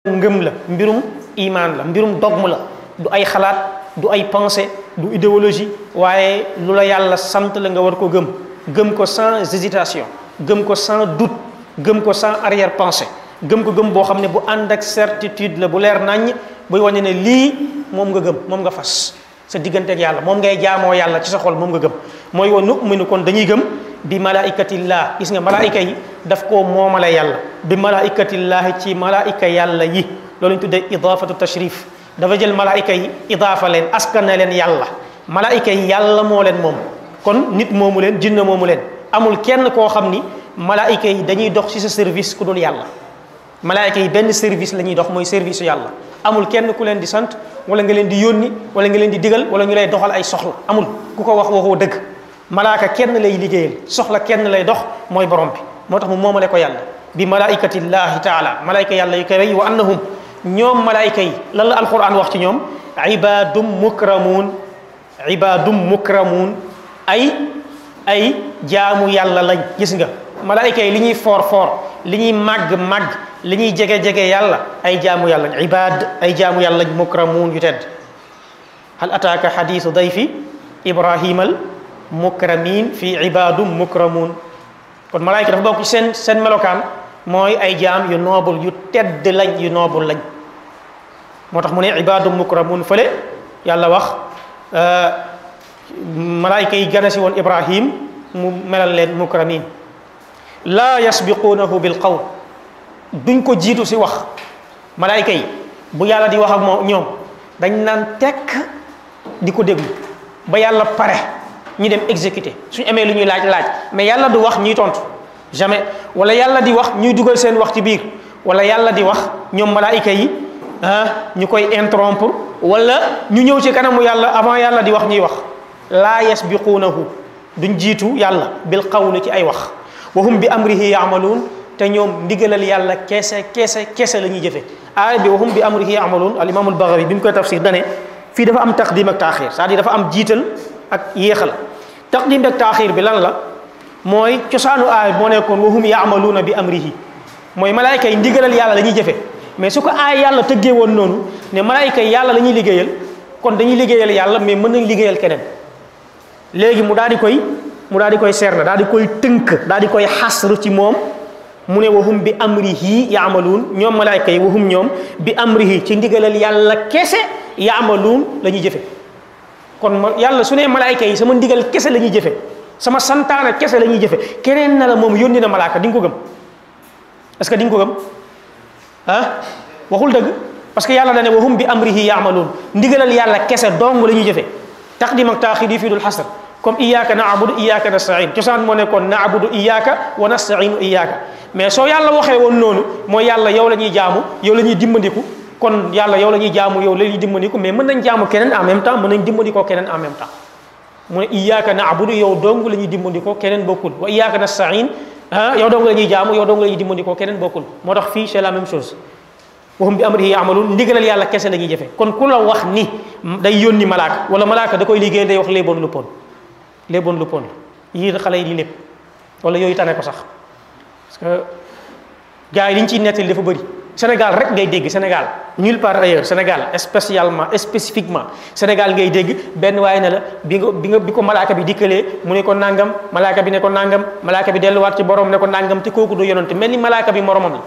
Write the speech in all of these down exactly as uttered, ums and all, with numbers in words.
ngëm la mbirum iman la mbirum dogme la du ay xalaat du ay pensée du idéologie waaye lu la yàlla sant la nga war ko gëm gëm ko sans hésitation gëm ko sans doute gëm ko sans arrière pensée gëm ko gëm boo xam ne bu ànd ak certitude la bu leer naññ buy wane ne lii moom nga gëm moom nga fas sa diggante ak yàlla moom ngay jaamoo yàlla ci sa xol moom nga gëm mooy wa nu'minu kon dañuy gëm bi malaikatillah gis nga malaayika yi daf koo moomale yàlla bi malaikatillahi ci malaayika yàlla yi loolu ñu tuddee idaafatu tashrif dafa jël malaayika yi idaafa leen askane leen yàlla malaayika yi yàlla moo leen moom kon nit moomu leen jinne moomu leen amul kenn koo xam ni malaayika yi dañuy dox ci sa service ku dul yàlla malaayika yi benn service la ñuy dox mooy service yàlla amul kenn ku leen di sant wala nga leen di yónni wala nga leen di digal wala ñu lay doxal ay soxla amul ku ko wax waxoo dëgg malaaka kenn lay liggéeyal soxla kenn lay dox mooy borom bi moo tax mu moomale ko yàlla bi malaikatillahi taala malaayika yàlla yu kawe yi wa annahum ñoom malaayika yi lan la alquran wax ci ñoom ibadum mukramun ibadum mukramun ay ay jaamu yàlla lañ gis nga malaayika yi li ñuy foor foor li ñuy màgg màgg li ñuy jege jege yàlla ay jaamu yàlla lañ ibad ay jaamu yàlla lañ mukramun yu tedd hal ataaka xadiisu dayfi ibrahimal mukramin fi ibadum mukramun kon malaayika dafa bokk ci seen seen melokaan mooy ay jaam yu noobul yu tedd lañ yu noobul lañ moo tax mu ne ibadum mukramun fële yàlla wax malaayika yi gane si woon ibrahim mu melal leen mukramin laa yasbiquunahu bil qawl duñ ko jiitu si wax malaayika yi bu yàlla di wax ak moom ñoom dañ naan tekk di ko déglu ba yàlla pare ñu dem exécuter suñu amee lu ñuy laaj laaj mais yàlla du wax ñuy tontu jamais wala yàlla di wax ñuy dugal seen wax ci biir wala yàlla di wax ñoom malaayika yi ah ñu koy interrompre wala ñu ñëw ci kanamu yàlla avant yàlla di wax ñuy wax laa yasbiquunahu duñ jiitu yàlla bil qawli ci ay wax wa hum bi amrihi yaamaluun te ñoom ndigalal yàlla keese keese keese la ñuy jëfe aaya bi wa hum bi amrihi yaamaluun al imam al Baghawi bi mu koy tafsir dane fii dafa am taqdim ak taaxir c'est-à-dire dafa am jiital ak yéexal taqdim ak taaxir bi lan la mooy cosaanu aay moo nekkoon wa hum yaamaluuna bi amrihi mooy malaayka yi ndigalal yàlla la ñuy jëfe mais su ko aay yàlla tëggee woon noonu ne malaayka yi yàlla la ñuy liggéeyal kon dañuy liggéeyal yàlla mais mën nañ liggéeyal keneen léegi mu daal di koy mu daal di koy seerne daal di koy tënk daal di koy xasru ci moom mu ne wa hum bi amrihi yaamaluun ñoom malaayka yi wa hum ñoom bi amrihi ci ndigalal yàlla kese yaamaluun la ñuy jëfe kon ma yàlla su ne malaayka yi sama ndigal kese la ñuy jëfe sama santaana kese la ñuy jëfe keneen na la moom yónni na malaaka di nga ko gëm est-ce que di nga ko gëm ah waxul dëgg parce que yàlla da ne wa hum bi amrihi yaamaluun ndigalal yàlla kese dong la ñuy jëfe taqdim ak taaxir yi fii dul xasr comme iyyaka na'budu iyyaka nasta'in cosaan moo nekkoon na'budu iyyaka wa nasta'inu iyyaka mais soo yàlla waxee woon noonu mooy yàlla yow la ñuy jaamu yow la ñuy dimbandiku kon yàlla yow la ñuy jaamu yow la ñuy dimbandiku mais mën nañ jaamu keneen en même temps mën nañ dimbandikoo keneen en même temps mu ne iyyaka na'budu yow dong la ñuy dimbandikoo keneen bokkul wa iyyaka nasta'in ah yow dong la ñuy jaamu yow dong la ñuy dimbandikoo keneen bokkul moo tax fii c'est la même chose wa hum bi amrihi ya'malun ndigalal yàlla kese la ñuy jëfe kon ku la wax ni day yónni malaaka wala malaaka da koy liggéey day wax les bonnes lu pon les bonnes lu pon yii xale yi di lépp wala yooyu tane ko sax parce que gars yi li ñu ciy nettali dafa bëri Sénégal rek ngay dégg Sénégal nulle part ailleurs Sénégal spécialement spécifiquement Sénégal ngay dégg benn waaye ne la bi nga bi nga bi ko malaaka bi dikkalee mu ne ko nangam malaaka bi ne ko nangam malaaka bi delluwaat ci borom ne ko nangam te kooku du yonante mel ni malaaka bi moromam la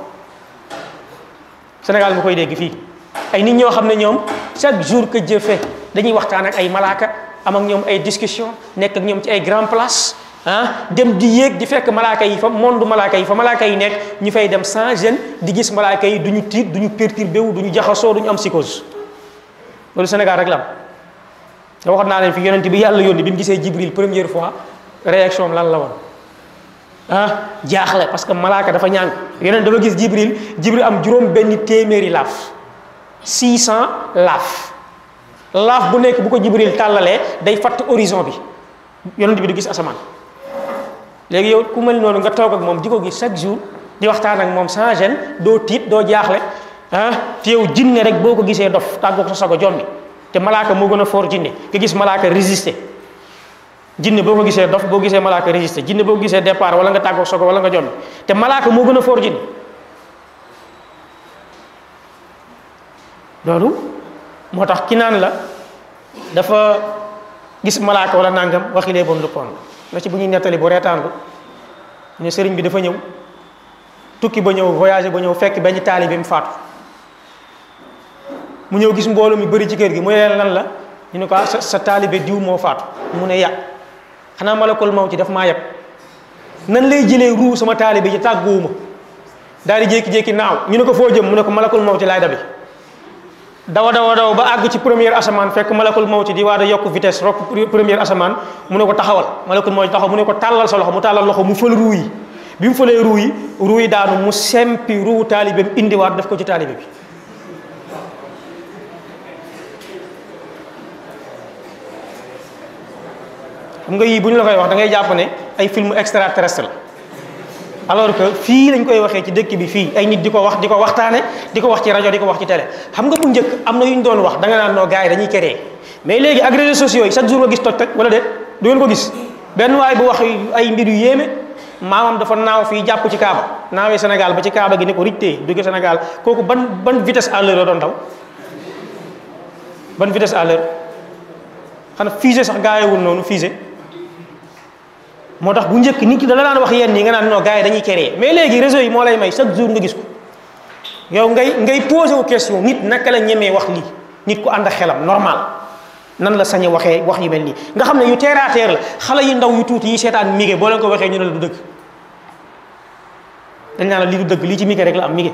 Sénégal nga koy dégg fii ay nit ñoo xam ne ñoom chaque jour que Dieu fait dañuy waxtaan ak ay malaaka am ak ñoom ay discussion nekk ak ñoom ci ay grand place ah dem di yéeg di fekk malaaka yi fa monde malaaka yi fa malaaka yi nekk ñu fay dem sans gêne di gis malaaka yi du ñu tiit du ñu perturbé wu du ñu jaxasoo du ñu am psychose loolu Sénégal rek la am te waxoon naa leen fi yonent bi yàlla yónni bi mu gisee Jibril première fois réaction am lan la woon ah jaaxle parce que malaaka dafa ñàng yonent dafa gis Jibril Jibril am juróom benn téeméeri laaf six cent laaf laaf bu nekk bu ko Jibril tàllalee day fatt horizon bi yonent bi du gis asamaan léegi yow ku mel noonu nga toog ak moom di ko gis chaque jour di waxtaan ak moom sans gêne doo tiit doo jaaxle ah te yow jinne rek boo ko gisee dof tàggoog sa sago jommi te malaaka moo gën a foor jinne nga gis malaaka résister jinne boo ko gisee dof boo gisee malaaka résister jinne boo ko gisee départ wala nga tàggoog sago wala nga jommi te malaaka moo gën a foor jinne loolu moo tax ki naan la dafa gis malaaka wala nangam waxi lee bon lu pon la ci bu ñuy nettali bu reetaandu ñu sëriñ bi dafa ñëw tukki ba ñëw voyagé ba ñëw fekk benn taalibeem faatu mu ñëw gis mbooloo mi bëri ci kër gi mu leen lan la ñu ne ko sa sa taalibe diw moo faatu mu ne ya xanaa malakul mawti daf maa yeb nan lay jëlee ruu sama taalibe ji tàgguwuma daal di jékki-jékki naaw ñu ne ko foo jëm mu ne ko malakul mawti laay dabi dawa dawa daw ba àgg ci première asamaan fekk malakul mawti di waa da yokk vitesse rokk première asamaan mu ne ko taxawal malakul mawti taxaw mu ne ko tàllal sa loxo mu tàllal loxo mu fël ruu yi bi mu fëlee ruu yi ruu yi daanu mu sempi ruu taalibeem indiwaat def ko ci taalibe bi xam nga yii bu ñu la koy wax da ngay jàpp ne ay film extraterrestre la alors que fii lañ koy waxee ci dëkk bi fii ay nit di ko wax di ko waxtaane di ko wax ci rajo di ko wax ci télé xam nga bu njëkk am na yu ñu doon wax da nga naan noo gars yi dañuy créer mais léegi ak réseaux sociaux yi chaque jour nga gis toj toj wala déet du ngeen ko gis benn waay bu wax ay mbir yu yéeme maamam dafa naaw fii jàpp ci Kaaba naawee Sénégal ba ci Kaaba gi ne ko rijtee dugge Sénégal kooku ban ban vitesse à l'heure la doon daw ban vitesse à l'heure xanaa fusée sax gaayewul noonu fusée moo tax bu njëkk nit ki da la daan wax yenn yi nga naan non gars yi dañuy créer mais léegi réseau yi moo lay may chaque jour nga gis ko yow ngay ngay posé wu question nit naka la ñemee wax lii nit ku ànd ak xelam normal nan la sañ a waxee wax yu mel nii nga xam ne yu terre à terre la xale yu ndaw yu tuuti yi seetaan mige boo leen ko waxee ñu ne la du dëgg dañ naan la lii du dëgg lii ci mige rek la am mige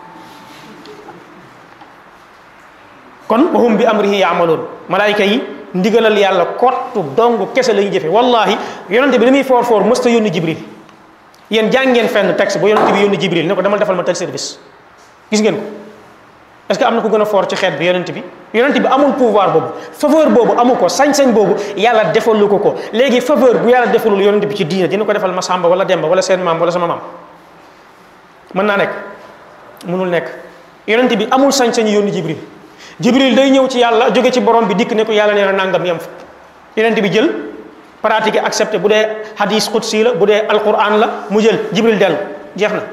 kon wa hum bi amrihi yaamaloon malaayika yi ndigalal yàlla kottu dong kese la ñuy jëfe wallahi yonente bi li muy foor foor mësta yónni jibril yéen jàngeen fenn texte bu yonente bi yónni jibril ne ko demal defal ma tel service gis ngeen ko est-ce que am na ko gën a foor ci xeet bi yonente bi yonente bi amul pouvoir boobu faveur boobu amu ko sañ-sañ boobu yàlla defalu ko ko léegi faveur bu yàlla defalul yonente bi ci diine dina ko defal ma sàmba wala demba wala seen maam wala sama maam mën naa nekk mënul nekk yonente bi amul sañ-sañ yónni jibril jibril day ñëw ci yàlla jóge ci borom bi dikk ne ko yàlla nee na nangam yam fa yonent bi jël pratique accepté bu dee hadis qudsi la bu dee alquran la mu jël jibril dellu jeex na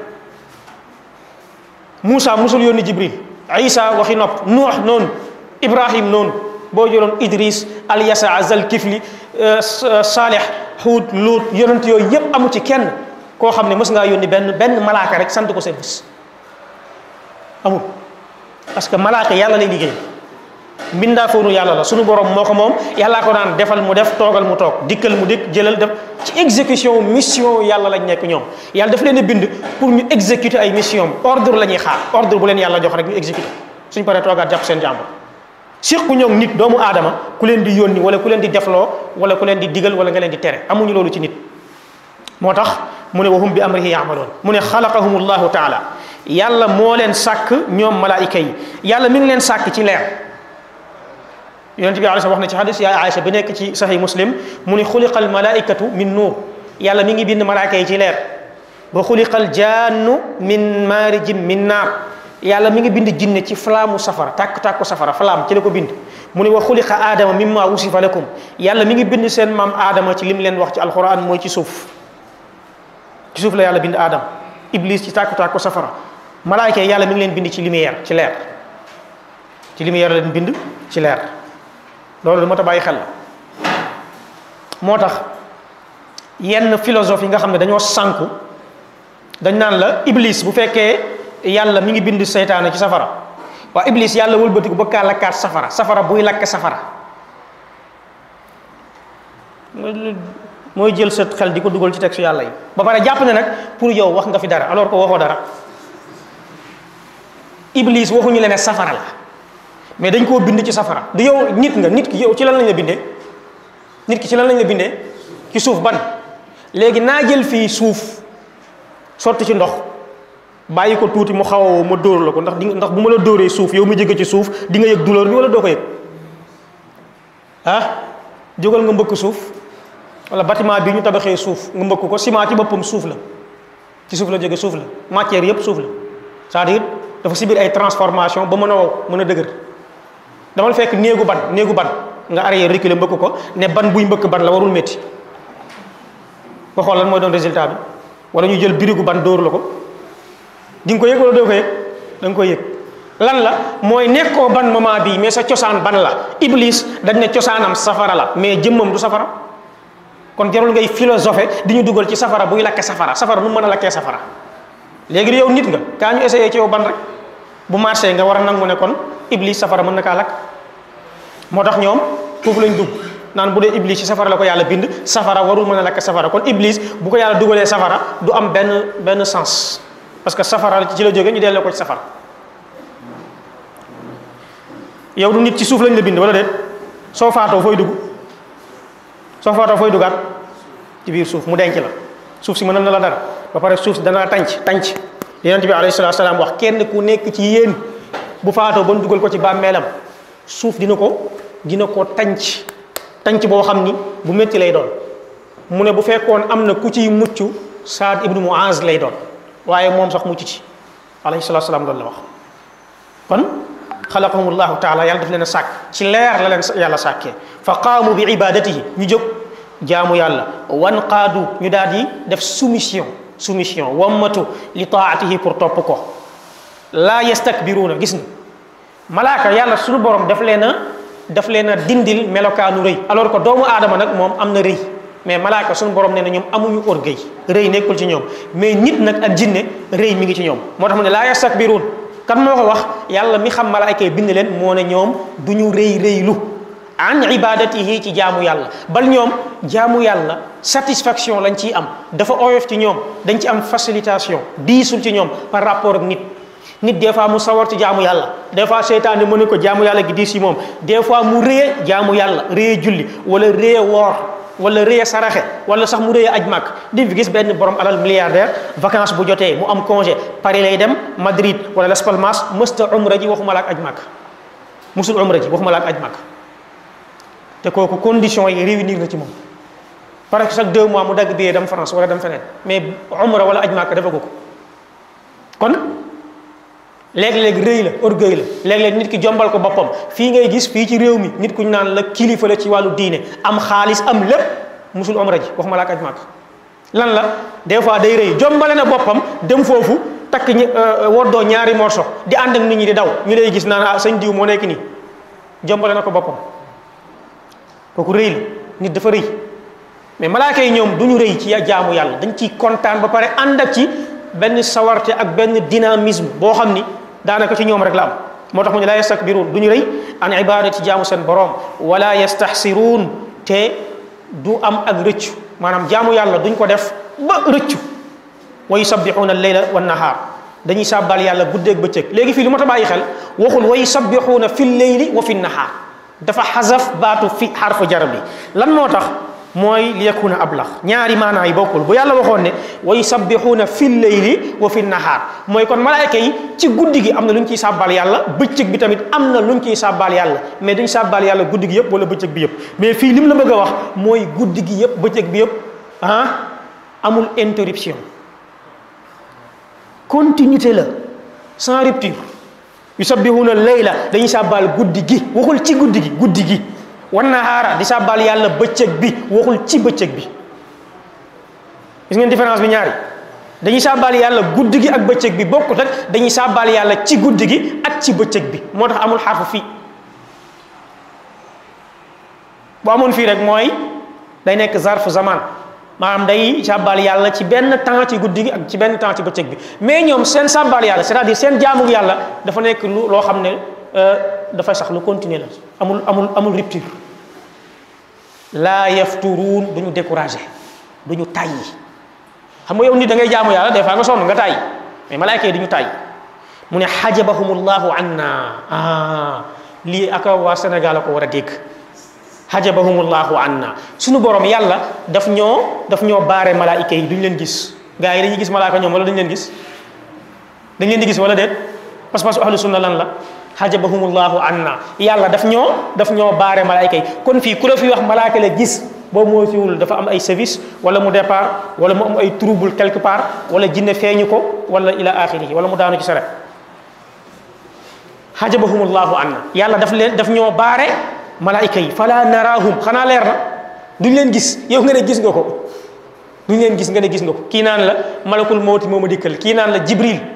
Moussa musul yónni jibril Isa waxi nopp Nuux noonu Ibrahim noonu boo jëloon Idris Alyasa Zal Kifli Salih Huud Luut yonent yooyu yépp amu ci kenn koo xam ne mës ngaa yónni benn benn malaaka rek sant ko service amul parce que malaaka yàlla lay liggéey mbindaa foonu yàlla la sunu borom moo ko moom yàllaa ko daan defal mu def toogal mu toog dikkal mu dikk jëlal def ci exécution mission yàlla lañ nekk ñoom yàlla daf leen a bind pour ñu exécuter ay mission ordre la ñuy xaar ordre bu leen yàlla jox rek ñu exécuter suñ paree toogaat jàpp seen jàmbur siqu ñoom nit doomu aadama ku leen di yónni wala ku leen di defloo wala ku leen di digal wala nga leen di tere amuñu loolu ci nit moo tax mu ne wa hum bi amrihi yaamaloon mu ne xalaqahum allahu taala yàlla moo leen sàkk ñoom malaayika yi yàlla mi ngi leen sàkk ci leer yonent bi alayhi wax na ci hadis yaa Aïcha bi nekk ci sahih muslim mu ni xuliqal malaikatu min nuur yàlla mi ngi bind malaayika yi ci leer ba xuliqal jaannu min maarijin min naar yàlla mi ngi bind jinne ci flaamu safara tàkk-tàkku safara flaam ci la ko bind mu ne wa xuliqa aadama mimma wusifa lakum yàlla mi ngi bind seen maam aadama ci lim leen wax ci alquran mooy ci suuf ci suuf la yàlla bind aadama iblis ci tàkku-tàkku safara malaayika yi yàlla mi ngi leen bind ci lumière ci leer ci lumière la leen bind ci leer loolu lu moo tax bàyyi xel la moo tax yenn philosophe yi nga xam ne dañoo sànku dañ naan la iblis bu fekkee yàlla mi ngi bind seytaane ci safara waa iblis yàlla wëlbatiku ba kaa lakkaat safara safara buy lakk safara mooy jël sa xel di ko dugal ci texte yàlla yi ba pare jàpp ne nag pour yow wax nga fi dara alors que waxoo dara iblis waxuñu la ne safara la mais dañ koo bind ci safara du yow nit nga nit ki yow ci lan lañ la bindee nit ki ci lan lañ la bindee ci suuf ban léegi naa jël fii suuf sotti ci ndox bàyyi ko tuuti mu xaw a ma dóor la ko ndax di ndax bu ma la dóoree suuf yow mu jóge ci suuf di nga yëg douleur bi wala doo ko yëg ah jógal nga mbëkk suuf wala bâtiment bi ñu tabaxee suuf nga mbëkk ko ciment ci boppam suuf la ci suuf la jóge suuf la matière yëpp suuf la c'est-à-dire dafa si biir ay transformation ba mën a wow mën a dëgër dama la fekk néegu ban néegu ban nga arrière reculer mbëkk ko ne ban buy mbëkk ban la warul métti ba xool lan mooy doon résultat bi wala ñu jël birigu ban dóor la ko di nga ko yëg wala doo ko yëg da nga koy yëg lan la mooy nekkoo ban moment bii mais sa cosaan ban la. Iblis dañ ne cosaanam safara la mais jëmmam du safara kon jarul ngay philosophe di ñu dugal ci safara buy lakke safara safara nu mën a lakkee safara léegi yow nit nga kaa ñu essayé ci yow ban rek bu marché nga war a nangu ne kon Iblis safara mën na kaa lakk moo tax ñoom foofu lañ dugg naan bu dee Iblis ci safara la ko yàlla bind safara warul mën a lakk safara kon Iblis bu ko yàlla dugalee safara du am benn benn sens parce que safara ci la jóge ñu delloo ko ci safara yow du nit ci suuf lañ la bind wala déet soo faatoo fooy dugg soo faatoo fooy dugaat ci biir suuf mu denc la suuf si mënal na la dara ba pare suuf si dana tànc tànc yonent bi alayhi salaatu salaam wax kenn ku nekk ci yéen bu faatoo ba nu dugal ko ci bàmmeelam suuf dina ko dina ko tànc tànc boo xam ni bu métti lay doon mu ne bu fekkoon am na ku ciy mucc Saad ibnu Muaz lay doon waaye moom sax mucc ci alayhi salaatu salaam loolu la wax kon xalaqahumullahu taala yàlla daf leen a sàkk ci leer la leen yàlla sàkkee fa qaamu bi ibadatihi ñu jóg jaamu yàlla wan qaadu ñu daal di def soumission soumission wammatu li taatihi pour topp ko laa yastakbiruuna gis nga malaaka yàlla suñu borom daf leen a daf leen a dindil melokaanu rëy alors que doomu aadama nag moom am na rëy mais malaaka suñu borom nee na ñoom amuñu orgueil rëy nekkul ci ñoom mais nit nag ak jinne rëy mi ngi ci ñoom moo tax mu ne laa yastakbiruun kan moo ko wax yàlla mi xam malaayka yi bind leen moo ne ñoom du ñu rëy rëylu an ibadatihi ci jaamu yàlla bal ñoom jaamu yàlla satisfaction lañ ciy am dafa oyof ci ñoom dañ ci am facilitation diisul ci ñoom par rapport ak nit nit des fois mu sawar ci jaamu yàlla des fois seytaane mu ne ko jaamu yàlla gi diis ci moom des fois mu réye jaamu yàlla réye julli wala réye woor wala réye saraxe wala sax mu réye aj màkk di fi gis benn borom alal milliardaire vacances bu jotee mu am congé Paris lay dem Madrid wala Las Palmas mësta umra ji waxuma la ak aj màkk musul umra ji waxuma la ak aj màkk te kooku condition yi réunir na ci moom parce que chaque deux mois mu dagg billet dem France wala dem feneen mais umra wala aj màkk defagu ko kon léeg-léeg rëy la orgueil la léeg-léeg nit ki jombal ko boppam fii ngay gis fii ci réew mi nit ku ñu naan la kilifa la ci wàllu diine am xaalis am lépp musul umra ji waxuma la ak aj màkk lan la des fois day rëy jombale na boppam dem foofu takk ñi woddoo ñaari morso di ànd ak nit ñi di daw ñu lay gis naan ah sëñ diw moo nekk nii jombale na ko boppam kooku rëy la nit dafa rëy mais malaaka yi ñoom du ñu rëy ci jaamu yàlla dañ ciy kontaan ba pare ànd ak ci benn sawarte ak benn dynamisme boo xam ni daanaka ci ñoom rek la am moo tax mu ne laa yastakbiruun du ñu rëy an ibadati jaamu seen borom wala yastahsiruun te du am ak rëccu maanaam jaamu yàlla duñ ko def ba rëccu wa yusabbixuuna al-layla wan nahaar dañuy sàbbal yàlla guddeeg bëccëg léegi fii lu ma ta bàyyi xel waxul wa yusabbixuuna fi lleyli wa fi nahaar dafa xasaf baatu fi xarfu jar bi lan moo tax mooy li yakuna ablax ñaari maanaa yi bokkul bu yàlla waxoon ne wa yusabbixuuna fi lleyli wa fi nahaar mooy kon malaayka yi ci guddi gi am na lu ñu ciy sàbbal yàlla bëccëg bi tamit am na lu ñu ciy sàbbal yàlla mais duñ sàbbal yàlla guddi gi yëpp wala bëccëg bi yëpp mais fii lim la bëgg a wax mooy guddi gi yëpp bëccëg bi yëpp ah amul interruption continuité la sans rupture yusabbihuna layla dañuy sàbbal guddi gi waxul ci guddi gi guddi gi wan nahaara di sàbbal yàlla bëccëg bi waxul ci bëccëg bi gis ngeen différence bi ñaari dañuy sàbbal yàlla guddi gi ak bëccëg bi bokkut ak dañuy sàbbal yàlla ci guddi gi ak ci bëccëg bi moo tax amul xarfu fii bu amoon fii rek mooy day nekk zarfu zaman maanaam day sàbbal yàlla ci benn temps ci guddi gi ak ci benn temps ci bëccëg bi mais ñoom seen sàbbal yàlla c'est-à-dire seen jaamu yàlla dafa nekk lu loo xam ne dafay sax lu continuer la amul amul amul rupture laa yafturuun duñu découragé duñu tàyyi xam nga yow nit da ngay jaamu yàlla des fois nga sonn nga tàyyi mais malaayka yi duñu tàyyi mu ne xajabahumullahu anna ah lii aka waa Sénégal a ko war a dégg xajabahumullahu anna suñu borom yàlla daf ñoo daf ñoo baare malaayka yi duñ leen gis gars yi dañuy gis malaayka ñoom wala dañ leen gis dañ leen di gis wala déet pas-pasu ahlu sunna lan la xajabahumullahu anna yàlla daf ñoo daf ñoo baare malaayka yi kon fii ku la fi wax malaayka la gis boobu moo fiwul dafa am ay service wala mu départ wala mu am ay trouble quelque part wala jinne feeñu ko wala ila axirihi wala mu daanu ci saret xajabahumullahu anna yàlla daf leen daf ñoo baare malaayka yi fala naraahum xanaa leer na duñ leen gis yow nga ne gis nga ko duñ leen gis nga ne gis nga ko kii naan la malakul mawti moo ma dikkal kii naan la jibril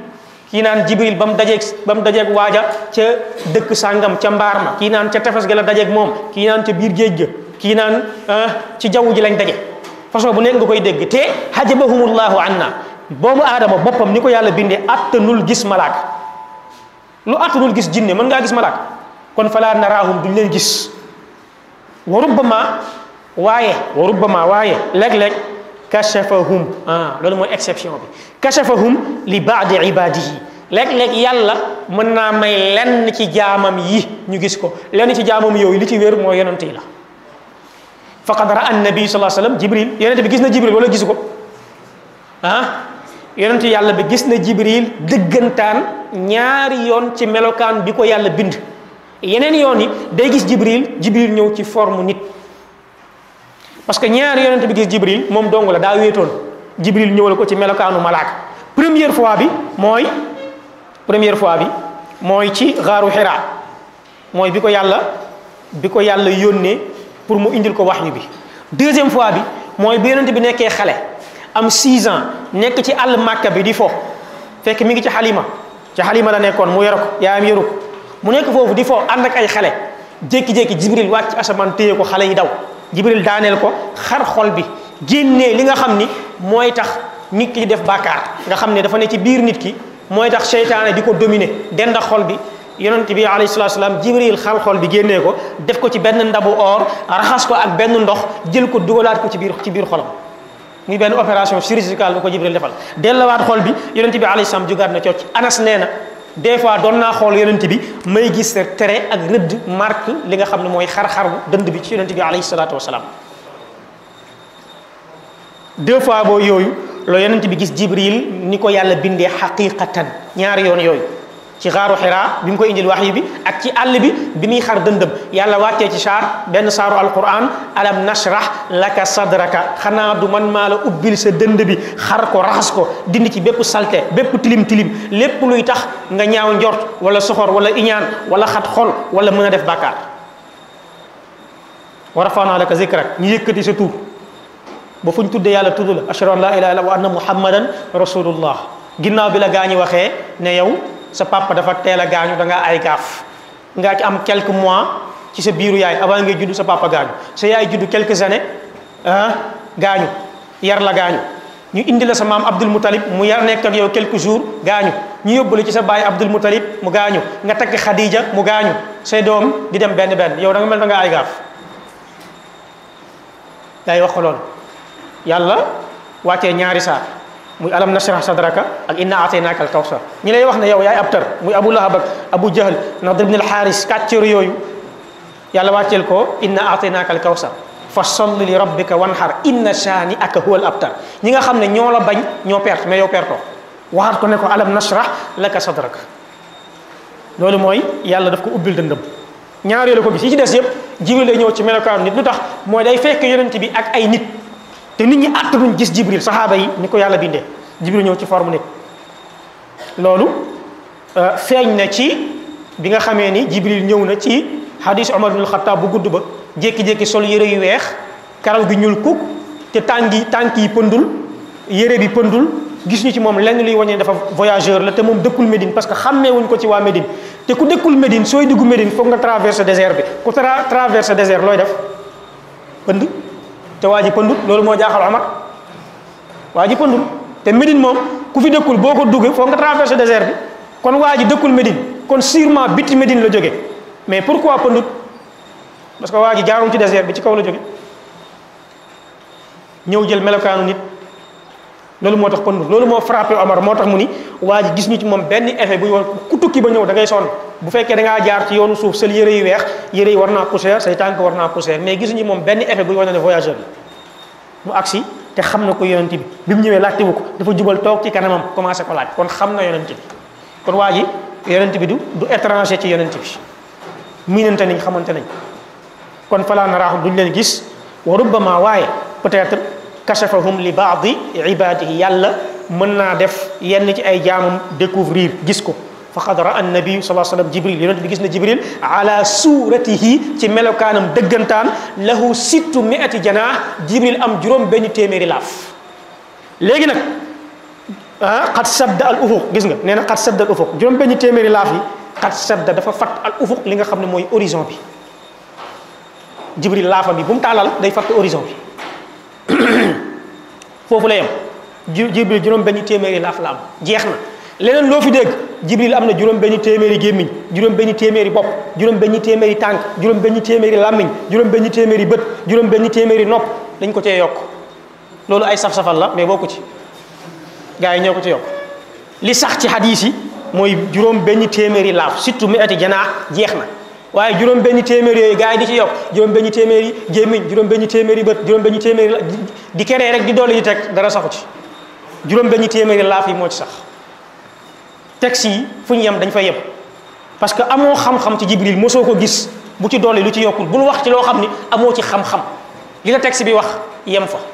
kii naan jibril ba mu dajeeg ba mu dajeeg waaja ca dëkk sàngam ca mbaar ma kii naan ca tefes ga la dajeeg moom kii naan ca biir géej ga kii naan ci jaww ji lañ daje façon bu nekk nga koy dégg te hajabahumullahu anna boobu aadama boppam ni ko yàlla bindee attanul gis malaaka lu attanul gis jinne mën ngaa gis malaaka kon falaa naraahum duñ leen gis wa rubbama waaye wa rubbama waaye léeg-léeg kashafahum ah loolu mooy exception bi kashafahum li baadi ibadihi léeg-léeg yàlla mën naa may lenn ci jaamam yi ñu gis ko lenn ci jaamam yooyu li ci wér mooy yonent yi la faqad raa annabi sallallahu alayhi wasallam jibril yonent bi gis na jibril wala gisu ko ah yonent yàlla bi gis na jibril dëggantaan ñaari yoon ci melokaan bi ko yàlla bind yeneen yoon yi day gis jibril jibril ñëw ci forme nit parce que ñaari yonent bi gis jibril moom dong la daa wéetoon jibril ñëwal ko ci melokaanu malaaka première fois bi mooy première fois bi mooy ci xaaru Hira mooy bi ko yàlla bi ko yàlla yónnee pour mu indil ko wahyu bi deuxième fois bi mooy bi yonent bi nekkee xale am six ans nekk ci àll Màkka bi di fo fekk mi ngi ci xalima ci xalima la nekkoon mu yore ko yaayam yoru ko mu nekk foofu di fo ànd ak ay xale jékki-jékki jibril wàcc ci asamaan téye ko xale yi daw jibril daaneel ko xar xol bi génnee li nga xam ni mooy tax nit ki di def bàkkaar nga xam ne dafa ne ci biir nit ki mooy tax seytaane di ko dominer dend ak xol bi yonent bi alayhi salaatu salaam jibril xar xol bi génnee ko def ko ci benn ndabu or raxas ko ak benn ndox jël ko dugalaat ko ci biir ci biir xolam muy benn opération chirurgicale bu ko jibril defal dellawaat xol bi yonent bi alayhi salaam jugaat na cooc anas nee na des fois doon naa xool yonent bi may gis tere ak rëdd marque li nga xam ne mooy xar-xar dënd bi ci yonent bi alayhi salaatu wasalaam deux fois boo yooyu loo yonent bi gis jibril ni ko yàlla bindee xaqiqatan ñaari yoon yooyu ci xaaru Hira bi mu ko indil wahyu bi ak ci àll bi bi muy xar dëndëm yàlla wàccee ci saar benn saaru alquran alam nashrah laka sadraka xanaa du man maa la ubbil sa dënd bi xar ko raxas ko dindi ci bépp salte bépp tilim tilim lépp luy tax nga ñaaw njort wala soxor wala iñaan wala xat xol wala mën a def bàkkaar wa rafa'na laka zikrak ñu yëkkati sa tur ba fu ñu tuddee yàlla tudd la ashhadu an la ilaha illa wa anna muhammadan rasulullah ginnaaw bi la gaa ñi waxee ne yow sa papa dafa teel a gaañu da ngaa ay gaaf nga ci am quelques mois ci sa biiru yaay avant ngay judd sa papa gaañu sa yaay judd quelques années ah gaañu yar la gaañu ñu indi la sa maam Abdul Muttalib mu yar nekk ak yow quelques jours gaañu ñu yóbbu la ci sa baay Abdul Muttalib mu gaañu nga takk Khadija mu gaañu say doom di dem benn benn yow da nga mel da nga ay gaaf day wax ko loolu yàlla wàccee ñaari saar muy alam nashrah sadraka ak inna ataynaaka al kawsar ñi lay wax ne yow yaay abtar muy Abu Lahab ak Abu Jahl Nadr ibn al Haris kàcceer yooyu yàlla wàcceel ko inna ataynaaka al kawsar fa salli li rabbika wanhar inna shaani aka huwa al abtar ñi nga xam ne ñoo la bañ ñoo perte mais yow pertoo waxaat ko ne ko alam nashrah laka sadraka loolu mooy yàlla daf ko ubbil dëndëm ñaareelu ko gis yi ci des yëpp Jibril lay ñëw ci melokaanu nit lu tax mooy day fekk yonent bi ak ay nit te nit ñi àttanuñ gis jibril saxaaba yi ni ko yàlla bindee jibril ñëw ci forme nit loolu feeñ na ci bi nga xamee ni jibril ñëw na ci hadis Omar ibn al-Khattab bu gudd ba jékki-jékki sol yére yu weex karaw gi ñuul kuk te tànk yi tànk yi pëndul yére bi pëndul gis ñu ci moom lenn luy waññe dafa voyageur la te moom dëkkul Médine parce que xàmmee wuñ ko ci waa Médine te ku dëkkul Médine sooy dugg Médine foog nga traverser désert bi ku tra traverser désert looy def pënd te waa ji pëndul loolu moo jaaxal Omar waa ji pëndul te Médine moom ku fi dëkkul boo ko duggee foog nga traverser désert bi kon waa ji dëkkul Médine kon sûrement biti Médine la jóge mais pourquoi pëndul parce que waa ji jaarul ci désert bi ci kaw la jóge ñëw jël melokaanu nit loolu moo tax pëndul loolu moo frappé Omar moo tax mu ni waa ji gis ñu ci moom benn effet buy woon ku tukki ba ñëw da ngay sonn bu fekkee da ngaa jaar ci yoonu suuf sel yére yu weex yére yi war naa poussière say tànk war naa poussière mais gisuñu moom benn effet buy wane ne voyageur bi mu agsi te xam na ko yonent bi bi mu ñëwee laajte wu ko dafa jubal toog ci kanamam commencé ko laaj kon xam na yonent bi kon waa ji yonent bi du du étranger ci yonent bi miinante nañ xamante nañ kon falaa naraahu duñ leen gis wa rubbama waaye peut-être kashafahum li baadi ibadihi yàlla mën naa def yenn ci ay jaamam découvrir gis ko faqad raa annabi sallallahu alayhi wasallam jibril yonent bi gis na jibril ala suratihi ci melokaanam dëggantaan lahu sittu miati janaax jibril am juróom benn téeméeri laaf léegi nag ah xat sadda al ufuq gis nga nee na xat sadda al ufuq juróom benn téeméeri laaf yi xat sadda dafa fat al ufuq li nga xam ne mooy horizon bi jibril laafa bi bu mu taalal day fatt horizon bi foofu la yem jibril juróom benn téeméeri laaf la am jeex na leneen loo fi dégg jibril am na juróom benn téeméeri gémmiñ juróom benn téeméeri bopp juróom benn téeméeri tànk juróom benn téeméeri làmmiñ juróom benn téeméeri bët juróom benn téeméeri nopp dañ ko cee yokk loolu ay saf-safal la mais bokku ci gars yi ñoo ko ci yokk li sax ci hadis yi mooy juróom benn téeméeri laaf surtout mi ati janaax jeex na waaye juróom benn téeméeri yooyu gars yi di ci yokk juróom benn téeméeri gémmiñ juróom benn téeméeri bët juróom benn téeméeri di keree rek di dolli di teg dara saxu ci juróom benn téeméeri laaf yi moo ci sax texte yi fu ñu yem dañ fay yem parce que amoo xam-xam ci jibril mosoo ko gis bu ci dolli lu ci yokkul bul wax ci loo xam ni amoo ci xam-xam li la texte bi wax yem fa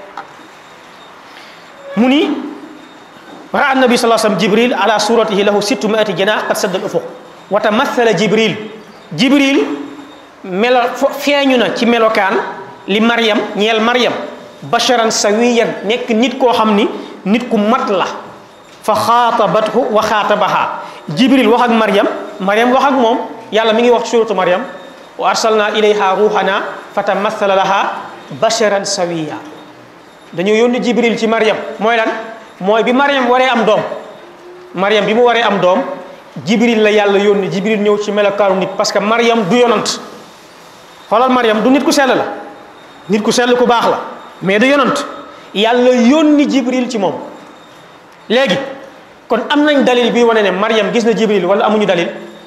mu ni raa nabi sallallahu alayhi wasallam jibril ala suratihi lahu sittu mi'ati janaax qad sadda al ufuq wa tamathala jibril jibril melo feeñu na ci melokaan li Maryam ñeel Maryam basharan sawiyan nekk nit koo xam ni nit ku mat la fa xaatabathu wa xaatabaha jibril wax ak Maryam Maryam wax ak moom yàlla mi ngi wax ci suratu Maryam wa arsalna ilayha ruhana fa tamathala laha basharan sawiya dañoo yónni jibril ci Maryam mooy lan mooy bi Maryam waree am doom Maryam bi mu waree am doom jibril la yàlla yónni jibril ñëw ci melokaanu nit parce que Maryam du yonant xoolal Maryam du nit ku sell la nit ku sell ku baax la mais du yonant yàlla yónni jibril ci moom léegi kon am nañ dalil bi wane ne Maryam gis na jibril wala amuñu dalil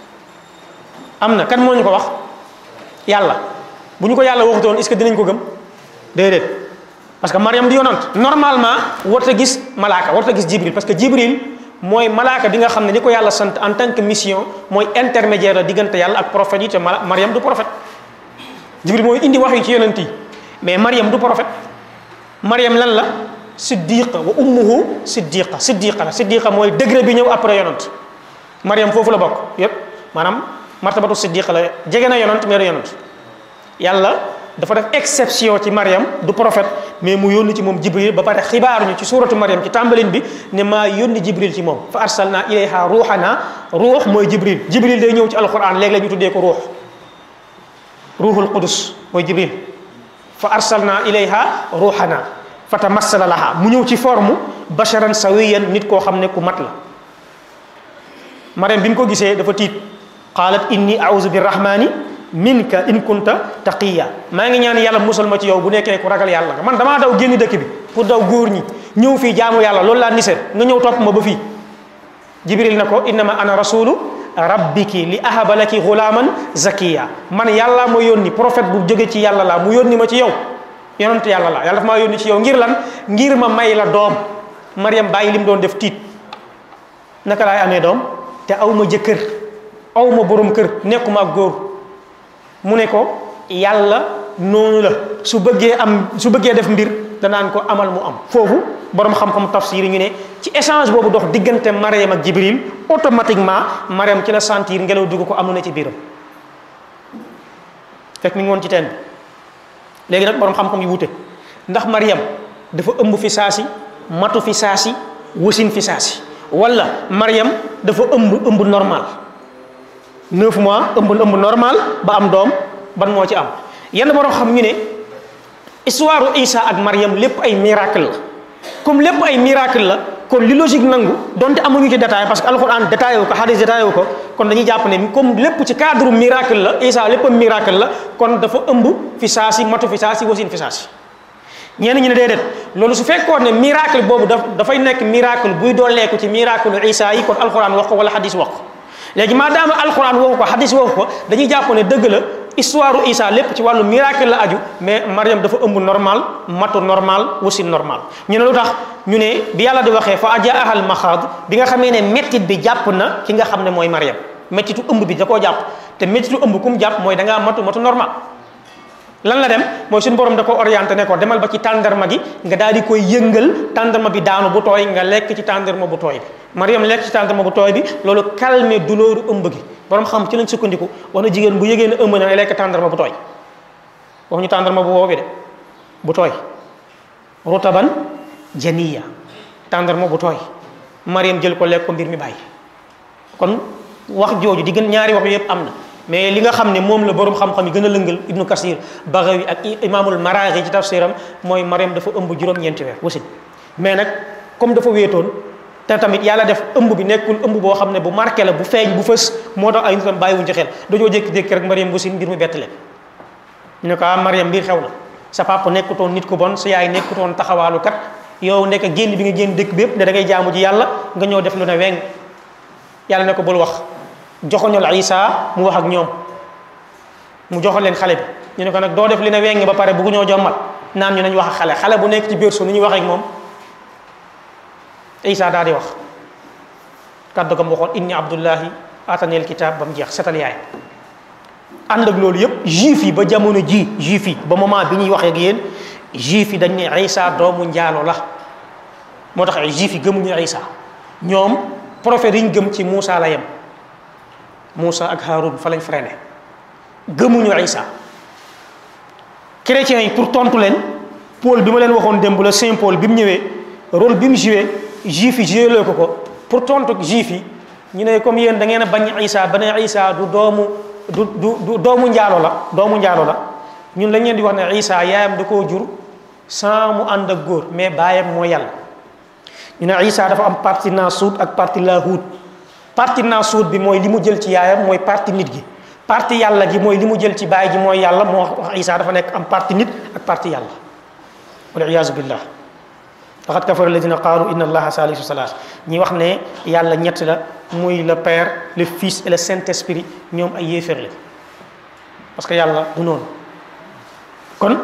am na kan moo ñu ko wax yàlla bu ñu ko yàlla waxutoon est-ce que dinañ ko gëm déedéet parce que Maryam di yonant normalement warta gis malaaka warta gis jibril parce que jibril mooy malaaka bi nga xam ne li ko yàlla sant en tant que mission mooy intermédiaire la diggante yàlla ak prophète yi te Maryam du prophète jibril mooy indi wax yi ci yonent yi mais Maryam du prophète Maryam lan la siddiqa wa ummuhu siddiqa siddiqa la siddiqa mooy degré bi ñëw après yonant Maryam foofu la bokk yépp maanaam martabatu siddiqa la jege na yonant mais du yonant yàlla dafa def exception ci Maryam du prophète mais mu yónni ci moom jibril ba pare xibaaruñu ci suuratu Maryam ci tàmbalin bi ne maa yónni jibril ci moom fa arsalna ilayha ruuxana ruux mooy jibril jibril day ñëw ci alquran léeg-léeg ñu tuddee ko ruux ruuxul qudus mooy jibril fa arsalna ilayha ruuxana fa tamassala laha mu ñëw ci forme basharan sawiyan nit koo xam ne ku mat la Maryam bi mu ko gisee dafa tiit qaalat inni a'udhu birrahmani minka in kunta taqiya maa ngi ñaan yàlla musal ma ci yow bu nekkee ku ragal yàlla nga man damaa daw génn dëkk bi pour daw góor ñi ñëw fii jaamu yàlla loolu laa niseer nga ñëw topp ma ba fii jibril na ko innama ana rasulu rabbiki li ahaba laki ghulaman zakiya man yàlla ma yónni prophète bu jóge ci yàlla la mu yónni ma ci yow yonent yàlla la yàlla dafa maa yónni ci yow ngir lan ngir ma may la doom Maryam bàyyi lim doon def tiit naka laay amee doom te aw ma jëkkër aw ma borom kër nekkuma ak góor mu ne ko yàlla noonu la su bëggee am su bëggee def mbir danaan ko amal mu am foofu borom xam-xam tafsir yi ñu ne ci échange boobu dox diggante Maryam ak Jibril automatiquement Maryam ci la sentir ngelaw dugg ko am na ci biiram fekk mi ngi woon ci teen bi léegi nag borom xam-xam yi wute ndax Maryam dafa ëmb fi saasi matu fi saasi wasin fi saasi wala Maryam dafa ëmb ëmb normal neuf mois ëmb ëmb normal ba am doom ban moo ci am yenn borom xam ñu ne histoire Isa ak Maryam lépp ay miracle la comme lépp ay miracle la kon li logique nangu donte amuñu ci détail parce que alxuraan détaillé wu ko hadis détaillé wu ko kon dañuy jàpp ne comme lépp ci cadre miracle la Isa lépp am miracle la kon dafa ëmb fi saasi matu fi saasi wasin fi saasi ñenn ñi ne déedéet loolu su fekkoon ne miracle boobu daf dafay nekk miracle buy dooleeku ci miracle Isa yi kon alxuraan wax ko wala hadis wax ko léegi maadaama alxuraan waxu ko hadis waxu ko dañuy jàpp ne dëgg la histoire Isa lépp ci wàllu miracle la aju mais Maryam dafa ëmb normal matu normal wasin normal ñu ne lu tax ñu ne bi yàlla di waxee fa ajaaha al maxaad bi nga xamee ne mettit bi jàpp na ki nga xam ne mooy Maryam mettitu ëmb bi da koo jàpp te mettitu ëmb kum jàpp mooy da ngaa matu matu normal lan la dem mooy suñu borom da ko orienté ne ko demal ba ci tàndarma gi nga daal di koy yëngal tàndarma bi daanu bu tooy nga lekk ci tàndarma bu tooy bi Maryam lekk ci tàndarma bu tooy bi loolu calmer douleur ëmb gi borom xam ci lañ sukkandiku wax na jigéen bu yëgee ne ëmb na lekk tàndarma bu tooy wax ñu tàndarma bu wow bi de bu tooy rutaban janiya tàndarma bu tooy Mariam jël ko lekk ko mbir mi bàyyi. kon wax jooju di gën ñaari wax yëpp am na mais li nga xam ne moom la borom xam-xam yi gën a lëngal Ibnu Kasir Baghawi ak imaamul Maraghi ci tafsiram mooy Mariam dafa ëmb juróom-ñeenti weer wasin mais nag comme dafa wéetoon te tamit yàlla def ëmb bi nekkul ëmb boo xam ne bu marqué la bu feeñ bu fës moo tax ay nitam bàyyiwuñ ci xel dañoo jékki-jékki rek Mariam wasin mbir mi bett leen ñu ne ko ah Mariam mbir xew na sa papa nekkutoon nit ku bon sa yaay nekkutoon taxawaalu kat yow nekk génn bi nga génn dëkk bépp ne da ngay jaamu ji yàlla nga ñëw def lu ne weng yàlla ne ko bul wax joxoñol Isa mu wax ak ñoom mu joxoon leen xale bi ñu ne ko nag doo def li ne weng ba pare buggu ñoo jommal naan ñu nañ wax ak xale xale bu nekk ci biir su ni ñuy wax ak moom Isa daal di wax kàddu ko mu waxoon inni abdullahi atani alkitab ba mu jeex setal yaay ànd ak loolu yëpp juif yi ba jamono ji juif yi ba moment bi ñuy wax ak yéen juif yi dañ ne Isa doomu njaalo la moo tax ay juif yi gëmuñu Isa ñoom prophète yi ñu gëm ci Moussa la yem Moussa ak Haroun fa lañ freiné gëmuñu Isa chrétiens yi pour tontu leen Paul bi ma leen waxoon démb la Saint Paul bi mu ñëwee rôle bi mu joué juif yi joué ko ko pour tontu juif yi ñu ne comme yéen da ngeen a bañ Isa ba ne Isa du doomu du du du doomu njaalo la doomu njaalo la ñun lañ leen di wax ne Isa yaayam da koo jur sans mu ànd ak góor mais baayam moo yàlla ñu ne Isa dafa am partie naasuut ak partie laahuut partie naasuut bi mooy li mu jël ci yaayam mooy partie nit gi partie yàlla gi mooy li mu jël ci baay ji mooy yàlla moo wax Isa dafa nekk am partie nit ak partie yàlla wal iyaazu billah laqad kafara alladina qaalu inna allaha salisu salaas ñi wax ne yàlla ñett la muy le père le fils et le saint esprit ñoom ay yéeféer la parce que yàlla du noonu kon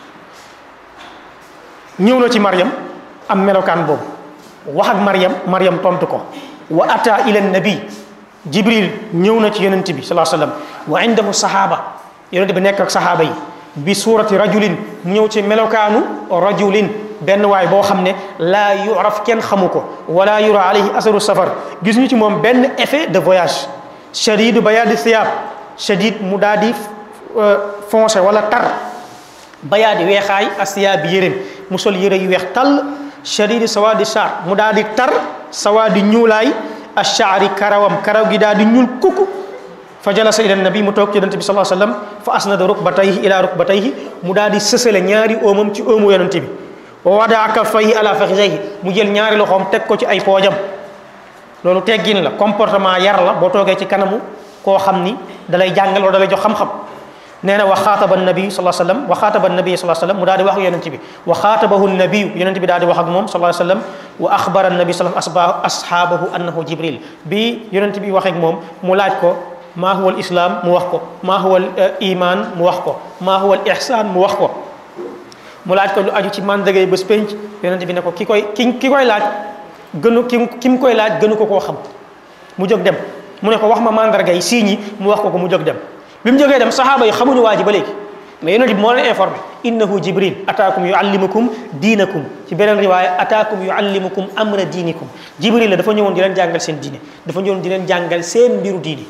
ñëw na ci Mariam am melokaan boobu wax ak Mariam Mariam tontu ko wa ata ila nabi Jibril ñëw na ci yonent bi sallallahu alayhi wasallam wa indahu sahaaba yonent bi nekk ak sahaaba yi bi suurati rajulin mu ñëw ci melokaanu rajulin benn waay boo xam ne laa yuraf kenn xamu ko wala yura alayhi asaru safar gis ñu ci moom benn effet de voyage shadidu bayaadi thiyab shadid mu daal di foncé wala tar bayaadi weexaay asiya bi yéreem mu sol yére yu weex tàll shadidu sawaadi shaar mu daal di tar sawaadi ñuulaay ashaari karawam karaw gi daal di ñuul kukku fa jalasa ila nabi mu toog ci yonente bi sallallahu alayhi wasallam fa asnada rukbatayhi ila rukbatayhi mu daal di sësale ñaari oomam ci oomu yonente bi wa wadaa kaffayhi ala fakhidayhi mu jël ñaari loxoom teg ko ci ay poojam loolu teggin la comportement yar la boo toogee ci kanamu koo xam ni dalay jàngal wala dalay jox xam-xam nee na wa xaataba nabi sallallahu alayhi wasallam wa xaataba nabi sallallahu alayhi wasallam mu daal di wax ak yonente bi wa xaatabahu nabi yonente bi daal di wax ak moom sallallahu alayhi wasallam wa axbara nabi sallallahu alayhi wasallam ashaabahu annahu jibril bi yonente bi wax ak moom mu laaj ko maa huwa al islam mu wax ko maa huwa al iman mu wax ko maa huwa al ihsan mu wax ko mu laaj ko lu aju ci mandagay bés penc yonente bi ne ko ki koy ki ki koy laaj gënu ki ki mu koy laaj gënu ko koo xam mu jóg dem mu ne ko wax ma mandarga yi signes yi mu wax ko ko mu jóg dem bi mu jógee dem saxaaba yi xamuñu waa ji ba léegi mais yonente bi moo leen informé innahu jibril ataakum yuallimukum diinakum ci beneen riwaaya ataakum yuallimukum amra diinikum jibril la dafa ñëwoon di leen jàngal seen diine dafa ñëwoon di leen jàngal seen mbiru diine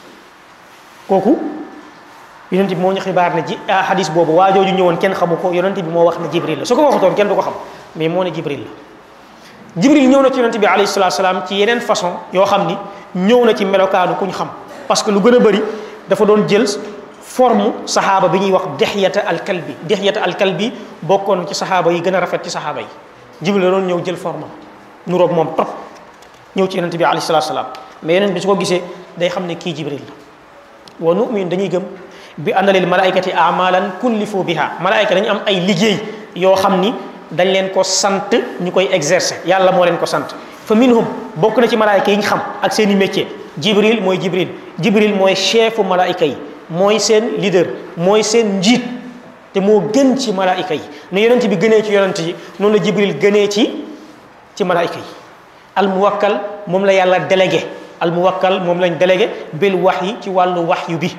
kooku yonente bi moo ñu xibaar ne ji hadis boobu waa jooju ñëwoon kenn xamu ko yonente bi moo wax ne jibril la su ko waxutoon kenn du ko xam mais moo ne jibril la jibril ñëw na ci yonente bi alayhi salatu salaam ci yeneen façon yoo xam ni ñëw na ci melokaanu ku ñu xam parce que lu gën a bëri dafa doon jël forme saxaaba bi ñuy wax dexyata alkalbi dexyata alkalbi bokkoon ci saxaaba yi gën a rafet ci saxaaba yi jibril la doon ñëw jël forme nuroog moom trop ñëw ci yonente bi alayhi salatu salaam mais yeneen bi su ko gisee day xam ne kii jibril la wa nu'min dañuy gëm bi anna lil malaikati amalan kullifu biha malaayka dañu am ay liggéey yoo xam ni dañ leen ko sant ñu koy exercer yàlla moo leen ko sant fa minhum bokk na ci malaayka yi ñu xam ak seen i métier jibril mooy jibril jibril mooy chefu malaayka yi mooy seen leader mooy seen njiit te moo gën ci malaayka yi ne yonent bi gënee ci yonent yi noonu la jibril gënee ci ci malaayka yi al muwakkal moom la yàlla délégué al muwakkal moom lañ délégué bil wahyi ci wàllu wahyu bi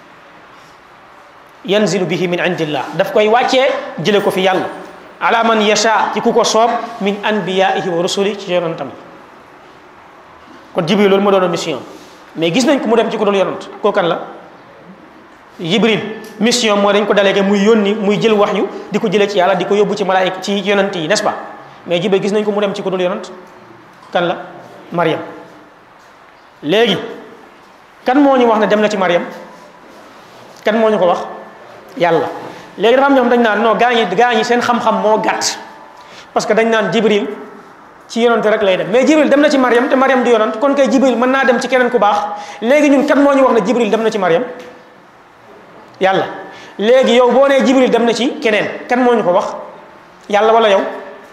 yanzilu bihi min indillah daf koy wàccee jële ko fi yàlla ala man yasha ci ku ko soob min anbiyaihi wa rusuli ci yonentam kon jibril loolu moo doon mission mais gis nañ ko mu dem ci ko doon yonent koo kan la jibril mission moo dañ ko délégué muy yónni muy jël wahyu di ko jëlee ci yàlla di ko yóbbu ci malaayika ci yonent yi n'est-ce pas mais jibril gis nañ ko mu dem ci ko doon yonent kan la Maryam léegi kan moo ñu wax ne dem na ci Maryam kan moo ñu ko wax yàlla léegi dafa am ñoom dañ naan non gaa ñi gaa ñi seen xam-xam moo gàtt parce que dañ naan Jibril ci yonante rek lay dem mais Jibril dem na ci Maryam te Maryam du yonant kon kay Jibril mën naa dem ci keneen ku baax léegi ñun kan moo ñu wax ne Jibril dem na ci Maryam yàlla léegi yow boo nee Jibril dem na ci keneen kan moo ñu ko wax yàlla wala yow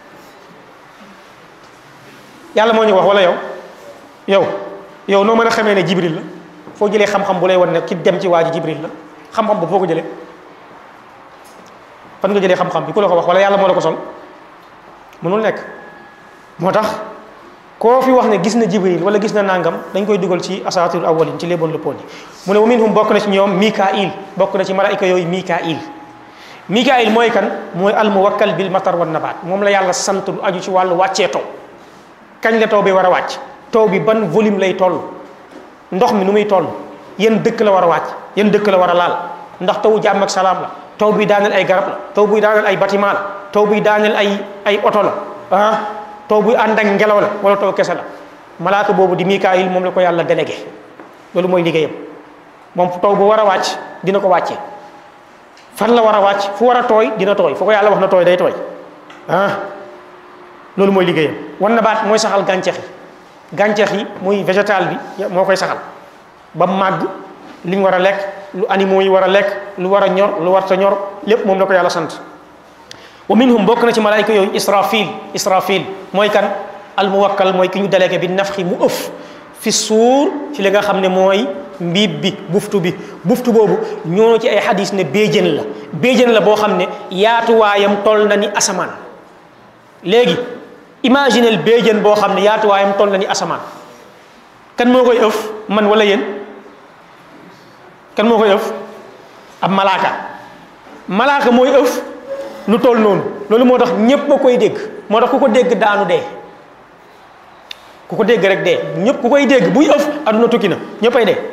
yàlla moo ñu ko wax wala yow yow yow noo mën a xamee ne Jibril la foo jëlee xam-xam bu lay wan ne ki dem ci waa ji Jibril la xam-xam bu foo ko jëlee fan nga jëlee xam-xam bi ku la ko wax wala yàlla moo la ko sol mënul nekk moo tax koo fi wax ne gis na Jibril wala gis na nangam dañ koy dugal ci asatirul awwalin ci léeboon lëppoon yi mu ne wa minhum bokk na ci ñoom Mikail bokk na ci malaayika yooyu Mikail Mikail mooy kan mooy al muwakkal bil matar wan nabaat moom la yàlla sant lu aju ci wàllu wàccee taw kañ la taw bi war a wàcc taw bi ban volume lay toll ndox mi nu muy toll yan dëkk la war a wàcc yan dëkk la war a laal ndax tawu jàmm ak salaam la taw bi daaneel ay garab la taw buy daaneel ay bâtiment la taw buy daaneel ay ay oto la ah taw buy ànd ak ngelaw la wala taw kese la malaaka boobu di Mikaayil moom la ko yàlla délégué loolu mooy liggéeyam moom taw bu war a wàcc dina ko wàccee fan la war a wàcc fu war a tooy dina tooy fu ko yàlla wax na tooy day tooy ah loolu mooy liggéeyam wan na baat mooy saxal gàncax yi gàncax yi muy végétal bi moo koy saxal ba màgg li ñu war a lekk lu animaux yi war a lekk lu war a ñor lu war ta ñor lépp moom la ko yàlla sant wa minhum bokk na ci malaayika yooyu israfil israfil mooy kan al muwakkal mooy ki ñu délégué bi nafxi mu ëf fi suur ci li nga xam ne mooy mbiib bi buftu bi buftu boobu ñoo ci ay xadis ne béjjën la béjjën la boo xam ne yaatuwaayam toll na ni asamaan léegi imaginel béjjën boo xam ne yaatuwaayam toll na ni asamaan kan moo koy ëf man wala yéen kan moo koy ëf ab malaaka malaaka mooy ëf lu toll noonu loolu moo tax ñépp a koy dégg moo tax ku ko dégg daanu dee ku ko dégg rek dee ñëpp ku koy dégg buy ëf aduna tukki na ñëppay dee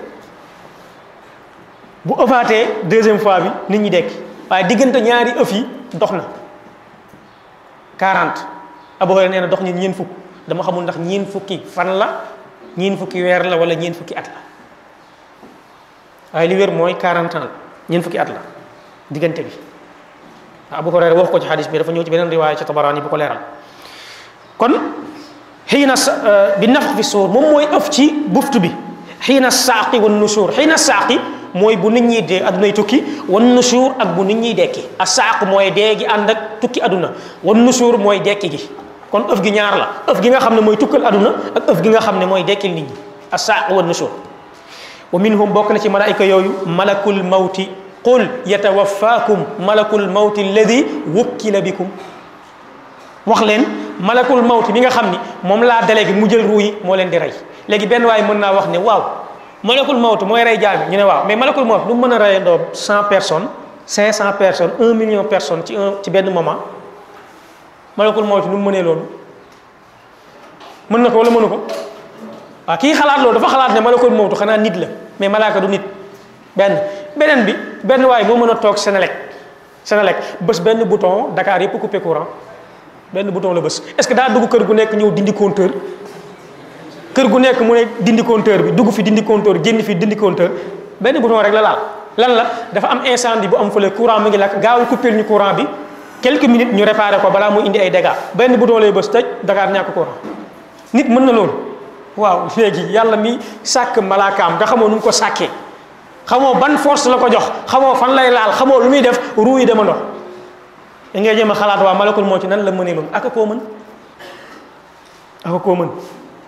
bu ëfaatee deuxième fois bi nit ñi dekki waaye diggante ñaari ëf yi dox na quarante Abu Hurayra nee na dox ñu ñeen fukk dama xamul ndax ñeen fukki fan la ñeen fukki weer la wala ñeen fukki at la waaye li wér mooy quarante ans ñeen fukki at la diggante bi Abu Hurayra wax ko ci xadis bi dafa ñëw ci beneen riwaaya ci Tabaraani bu ko leeral kon xiina bi nafx fi suur moom mooy ëf ci buftu bi xiina saaqi wan nusuur xiina saaqi mooy bu nit ñiy dee adunay tukki wan nusuur ak bu nit ñiy dekki a saaq mooy dee gi ànd ak tukki aduna wan nusuur mooy dekki gi kon ëf gi ñaar la ëf gi nga xam ne mooy tukkal aduna ak ëf gi nga xam ne mooy dekkil nit ñi a saaq wan nusuur wa minhum bokk na ci malaayika yooyu malakul mawti qul yatawaffaakum malakul mawti alladi wukkila bikum wax leen malakul mawti mi nga xam ni moom laa délégué mu jël ruu yi moo leen di rey léegi benn waaye mën naa wax ne waaw malakul mawti mooy rey jaami ñu ne waaw mais malakul mawti lu mu mën a rey ndoo cent personnes cinq cent personnes un million personnes ci un ci benn moment malakul mawti nu mu mënee loolu mën na ko wala mënu ko waaw kii xalaat loolu dafa xalaat ne malakul mawti xanaa nit la mais malaaka du nit benn beneen bi benn waaye moo mën a toog Senelec Senelec bés benn bouton Dakar yëpp coupé courant benn bouton la bés est-ce que daa dugg kër gu nekk ñëw dindi compteur kër gu nekk mu ne dindi compteur bi dugg fi dindi compteur génn fi dindi compteur benn bouton rek la laal lan la dafa am incendie bu am fële courant mi ngi lakk gaawul coupé ñu courant bi quelques minutes ñu réparé ko balaa muy indi ay dégâts benn bouton lay bés tëj Dakar ñàkk courant nit mën na loolu waaw léegi yàlla mi sàkk malaakaam nga xamoo nu mu ko sàkkee xamoo ban force la ko jox xamoo fan lay laal xamoo lu muy def ruu yi dama ndox da ngay jéem a xalaat waa malakul moo ci nan la mënee loolu aka koo mën aka koo mën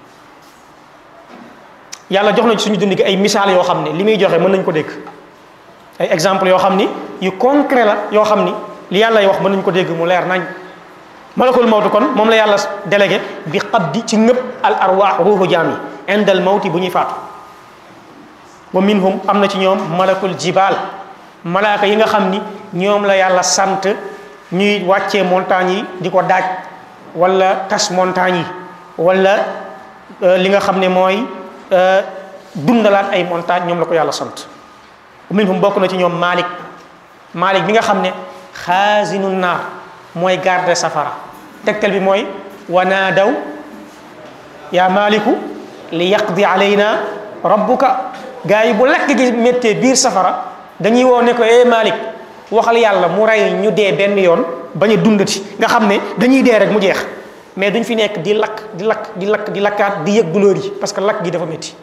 yàlla jox na ci suñu dund gi ay misaal yoo xam ne li muy joxe mën nañ ko dégg ay exemple yoo xam ni yu concret la yoo xam ni li yàlla wax mën nañ ko dégg mu leer nañ malakul mawtu kon moom la yàlla délégué bi qabdi ci ngëpp al arwaax ruuxu jaam yi indal mawti bu ñuy faatu wa minhum am na ci ñoom malakul jibaal malaaka yi nga xam ni ñoom la yàlla sant ñuy wàccee montagne yi di ko daaj wala tas montagne yi wala li nga xam ne mooy dundalaat ay montagne ñoom la ko yàlla sant wa minhum bokk na ci ñoom Malik Malik bi nga xam ne xaasinu naar mooy garde safara tegtal bi mooy wanaadaw yaa maaliku li yaqdi alayna rabbuka gaa yi bu lakk gi méttee biir safara dañuy woo ne ko eh Malik waxal yàlla mu rey ñu dee benn yoon bañ a dundati nga xam ne dañuy dee rek mu jeex mais duñ fi nekk di lakk di lakk di lakk di lakkaat di yëg douleur yi parce que lakk gi dafa métti.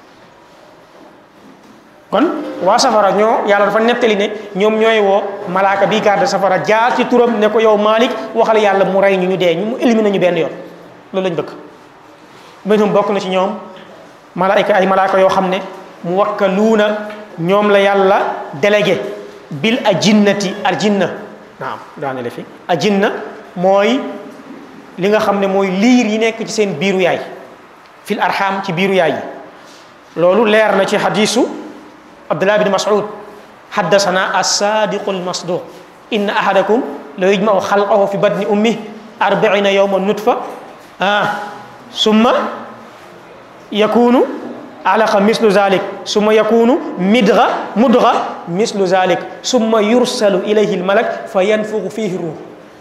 kon waa safara ñoo yàlla dafa nettali ne ñoom ñooy woo malaaka bii garde safara jaar ci turam ne ko yow Malik waxal yàlla mu rey ñu ñu dee ñu mu éliminer ñu benn yoon loolu lañ bëgg. mënum bokk na ci ñoom malaayka ay malaaka yoo xam ne mu wakkaluuna ñoom la yàlla délégué bil ajinnati ajinna naam daane la fi ajinna mooy li nga xam ne mooy liir yi nekk ci seen biiru yaay fil arham ci biiru yaay yi loolu leer na ci hadisu Abdullah bin Mas'ud haddasana as-sadiqu al-masduq inna ahadakum la yujma'u xalqahu fi batni ummihi arbaina yawman nutfa ah summa yakunu alaqa mislu zalik summa yakunu midga mudga mislu zalik summa yursalu ilayhi al-malak fa yanfuxu fihi ruh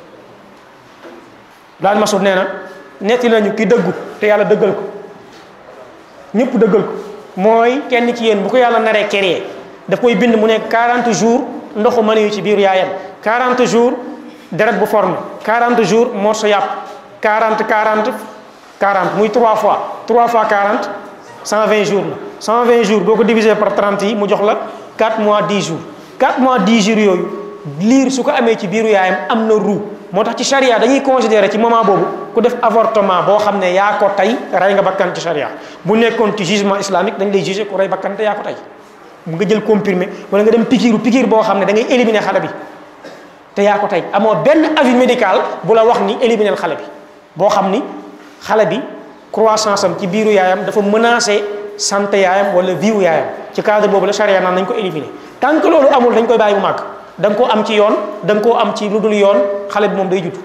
daal Mas'ud nee na netti nañu ki dëggu te yàlla dëggal ko ñëpp dëggal ko mooy kenn ci yéen bu ko yàlla naree créé daf koy bind mu nekk quarante jours ndoxu mën yu ci biir yaayam quarante jours deret bu formé quarante jours morso yàpp quarante quarante quarante muy trois fois trois fois quarante cent vingt jours la cent vingt jours boo ko divisé par trente yi mu jox la quatre mois dix jours quatre mois dix jours yooyu liir su ko amee ci biiru yaayam am na ruu moo tax ci charia dañuy considérer ci moment boobu ku def avortement boo xam ne yaa ko tey rey nga bakkan ci charia bu nekkoon ci jugement islamique dañ lay juger ku rey bakkan te yaa ko tey bu nga jël comprimé wala nga dem pikiiru pikiir boo xam ne da ngay éliminer xale bi te yaa ko tey amoo benn avis médical bu la wax ni éliminer xale bi boo xam ni xale bi croissance am ci biiru yaayam dafa menacer santé yaayam wala vie yaayam ci cadre boobu la charia naan nañ ko éliminer tant que loolu amul dañ koy bàyyi bu màgg da nga koo am ci yoon da nga koo am ci lu dul yoon xale bi moom day judd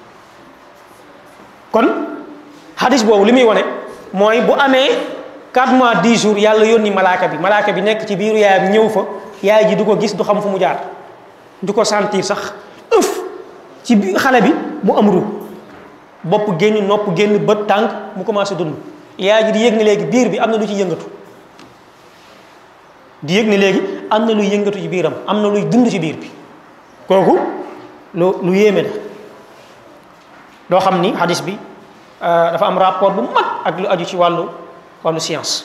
kon hadis boobu li muy wane mooy bu amee quatre mois dix jours yàlla yónni malaaka bi malaaka bi nekk ci biiru yaayam ñëw fa yaay ji du ko gis du xam fu mu jaar du ko sentir sax ëf ci biir xale bi mu am ru bopp génn nopp génn bët tànk mu commencé dund yaay ji di yëg ne léegi biir bi am na lu ci yëngatu di yëg ne léegi am na luy yëngatu ci biiram am na luy dund ci biir bi kooku lu lu yéeme la doo xam ni hadis bi dafa am rapport bu mag ak lu aju ci wàllu wàllu science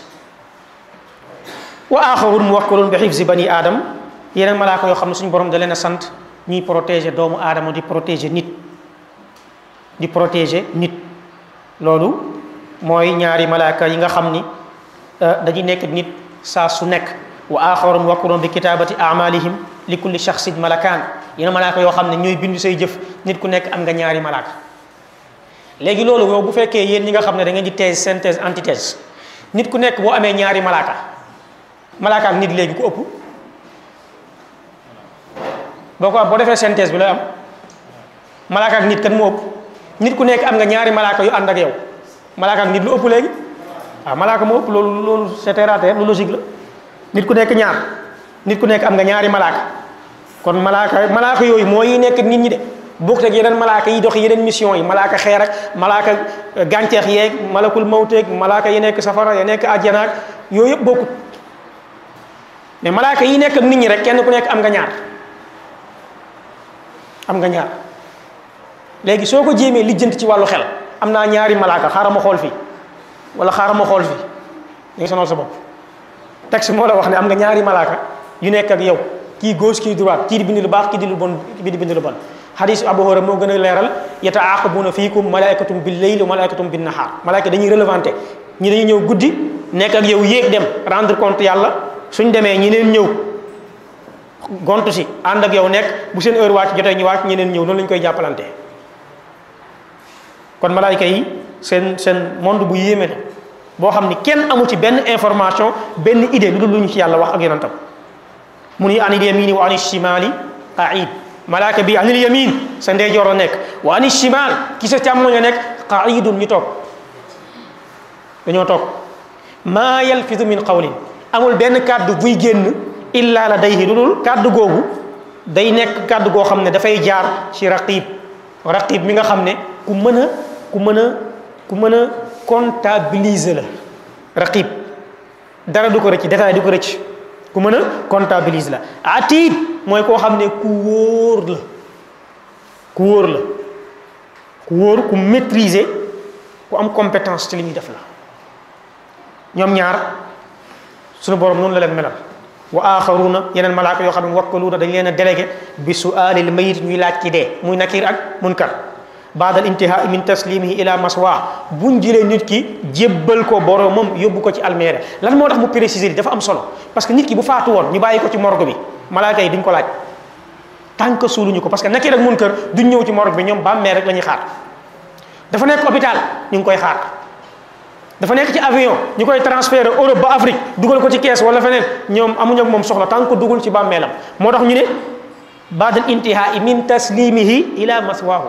wa axarun muwakkalun bi xifzi bani aadam yeneen malaaka yoo xam ne suñu borom da leen a sant ñuy protéger doomu aadama di protéger nit di protéger nit loolu mooy ñaari malaaka yi nga xam ni dañuy nekk nit saa su nekk wa axarun muwakkalun bi kitaabati amalihim li kulli shaxsin malakaan yeneen malaaka yoo xam ne ñooy bindu say jëf nit ku nekk am nga ñaari malaaka léegi loolu yow bu fekkee yéen ñi nga xam ne da ngeen di thèse synthèse antithèse nit ku nekk boo amee ñaari malaaka malaaka ak nit léegi ku ëpp boo ko boo defee synthèse bi lay am malaaka ak nit kan moo ëpp nit ku nekk am nga ñaari malaaka yu ànd ak yow malaaka ak nit lu ëpp léegi waaw malaaka moo ëpp loolu loolu c'est terre à terre lu logique la nit ku nekk ñaar nit ku nekk am nga ñaari malaaka kon malaaka malaaka yooyu mooy nekk nit ñi de bokkut ak yeneen malaaka yi dox yeneen mission yi malaaka xeer ak malaaka gàncax yeeg malakul mawteeg malaaka yi nekk safara ya nekk àjjana yooyu yëpp bokkut mais malaaka yi nekk ak nit ñi rek kenn ku nekk am nga ñaar am nga ñaar léegi soo ko jéemee lijjanti ci wàllu xel am naa ñaari malaaka xaaral ma xool fii wala xaaral ma xool fii ñu ngi sonal sa bopp texte moo la wax ne am nga ñaari malaaka yu nekk ak yow kii gauche kii droite kii di bind lu baax kii di lu bon kii di bind lu bon hadis Abu Hurayra moo gën a leeral yataaqabuuna fiikum malaikatum bil layli wa malaikatum bin nahaar malaaka dañuy relevanté ñi dañuy ñëw guddi nekk ak yow yéeg dem rendre compte yàlla suñ demee ñeneen ñëw gontu si ànd ak yow nekk bu seen heure wàcc jotee ñu wàcc ñeneen ñëw noonu lañ koy jàppalante kon malaayka yi seen seen monde bu yéeme la boo xam ni kenn amu ci benn information benn idée lu dul lu ñu ci yàlla wax ak yonentam mu ni anil yamini wa anil shimali qaid malaaka bi anil yamin sa ndeyjoor la nekk wa anil shimal ki sa càmmoñ la nekk qaidun ñu toog dañoo toog maa yalfidu min qawlin amul benn kàddu buy génn illa ladayhi lu dul kàddu googu day nekk kàddu goo xam ne dafay jaar ci raqib raqib mi nga xam ne ku mën a ku mën a ku mën a comptabiliser la raqib dara du ko rëcc détail du ko rëcc ku mën a comptabiliser la atid mooy koo xam ne ku wóor la ku wóor la ku wóor ku maîtriser ku am compétence ci li ñuy def la ñoom ñaar suñu borom noonu la leen melal wa axaruna yeneen malaaka yoo xam ne wakkaluuna dañ leen a délégué bi sualil mayit ñuy laaj ci dee muy nakir ak munkar baada al intihai min taslimihi ila maswa buñ jëlee nit ki jébbal ko boromam yóbbu ko ci almeere lan moo tax mu préciser li dafa am solo parce que nit ki bu faatu woon ñu bàyyi ko ci morgue bi malaaka yi duñ ko laaj tant que suuluñu ko parce que nakir ak munkar duñ ñëw ci morgue bi ñoom bàmmeel rek la ñuy xaar dafa nekk hôpital ñu ngi koy xaar dafa nekk ci avion ñu koy transférer Europe ba Afrique dugal ko ci kees wala feneen ñoom amuñu ak moom soxla tant que dugul ci bàmmeelam moo tax ñu ne baada al intihai min taslimihi ila maswaahu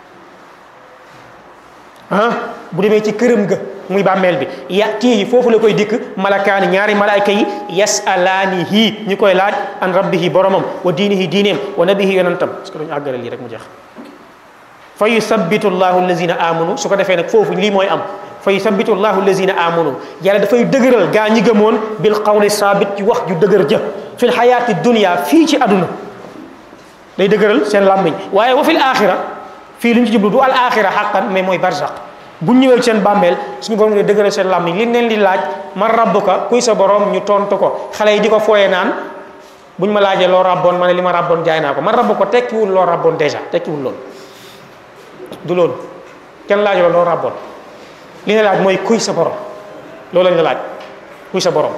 ah bu demee ci këram ga muy bàmmeel bi yatihi foofu la koy dikk malakaani ñaari malaayka yi yasalaanihi ñu koy laaj an rabbihi boromam wa diinihi diineem wa nabihi yonantam parce que duñu àggale lii rek mu jeex fa yuthabitu llahu allazina amanu su ko defee nag foofu lii mooy am fa yuthabitu llahu allazina amanu yàlla dafay dëgëral gaa ñi gëmoon bil qawli saabit ci wax ju dëgër ja fil xayaati dunia fii ci àdduna day dëgëral seen làmmiñ waaye wa fil axira fii lu ñu ci jublu du al axira xaqan mais mooy barzaq bu ñëwee seen bàmmeel suñu borom day dëgëral seen làmmiñ li leen di laaj man rabbuka kuy sa borom ñu tontu ko xale yi di ko fooyee naan buñ ma laajee loo rabboon ma ne li ma rabboon jaay naa ko man rabbu ko tekkiwul loo rabboon dèjà tekkiwul loolu du loolu kenn laajoo loo rabboon li nga laaj mooy kuy sa borom loolu lañ la laaj kuy sa borom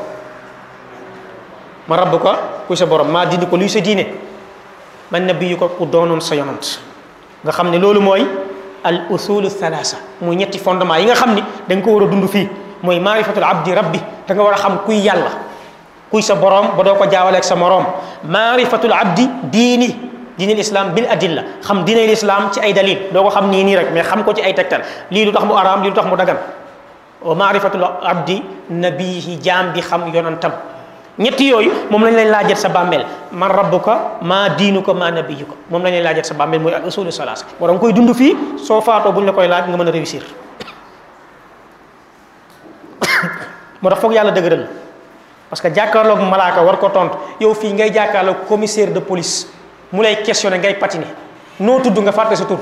ma rabbu ko kuy sa borom maa dindi ko luy sa diine man nabiyu ko ku doonoon sa yonant nga xam ne loolu mooy al usulu thalasa muy ñetti fondement yi nga xam ni da nga ko war a dund fii mooy maarifatul abdi rabbi da nga war a xam kuy yàlla kuy sa borom ba doo ko jaawaleeg sa moroom maarifatul abdi diini diinil islam bil adilla xam diinil islam ci ay dalil doo ko xam nii nii rek mais xam ko ci ay tegtal lii lu tax mu araam lii lu tax mu dagan wa maarifatul abdi nabihi jaam bi xam yonantam ñetti yooyu moom lañ lay laajat sa bàmmeel man rabbuka maa diinuka maa nabiyuka moom lañ lay laajat sa bàmmeel mooy al usulu salaasa war nga koy dund fii soo faatoo buñ la koy laaj nga mën a réussir moo tax foog yàlla dëgëral parce que jàkkaarloog malaaka war ko tontu yow fii ngay jàkkaarloog commissaire de police mu lay questionné ngay patiner noo tudd nga fàtte sa tur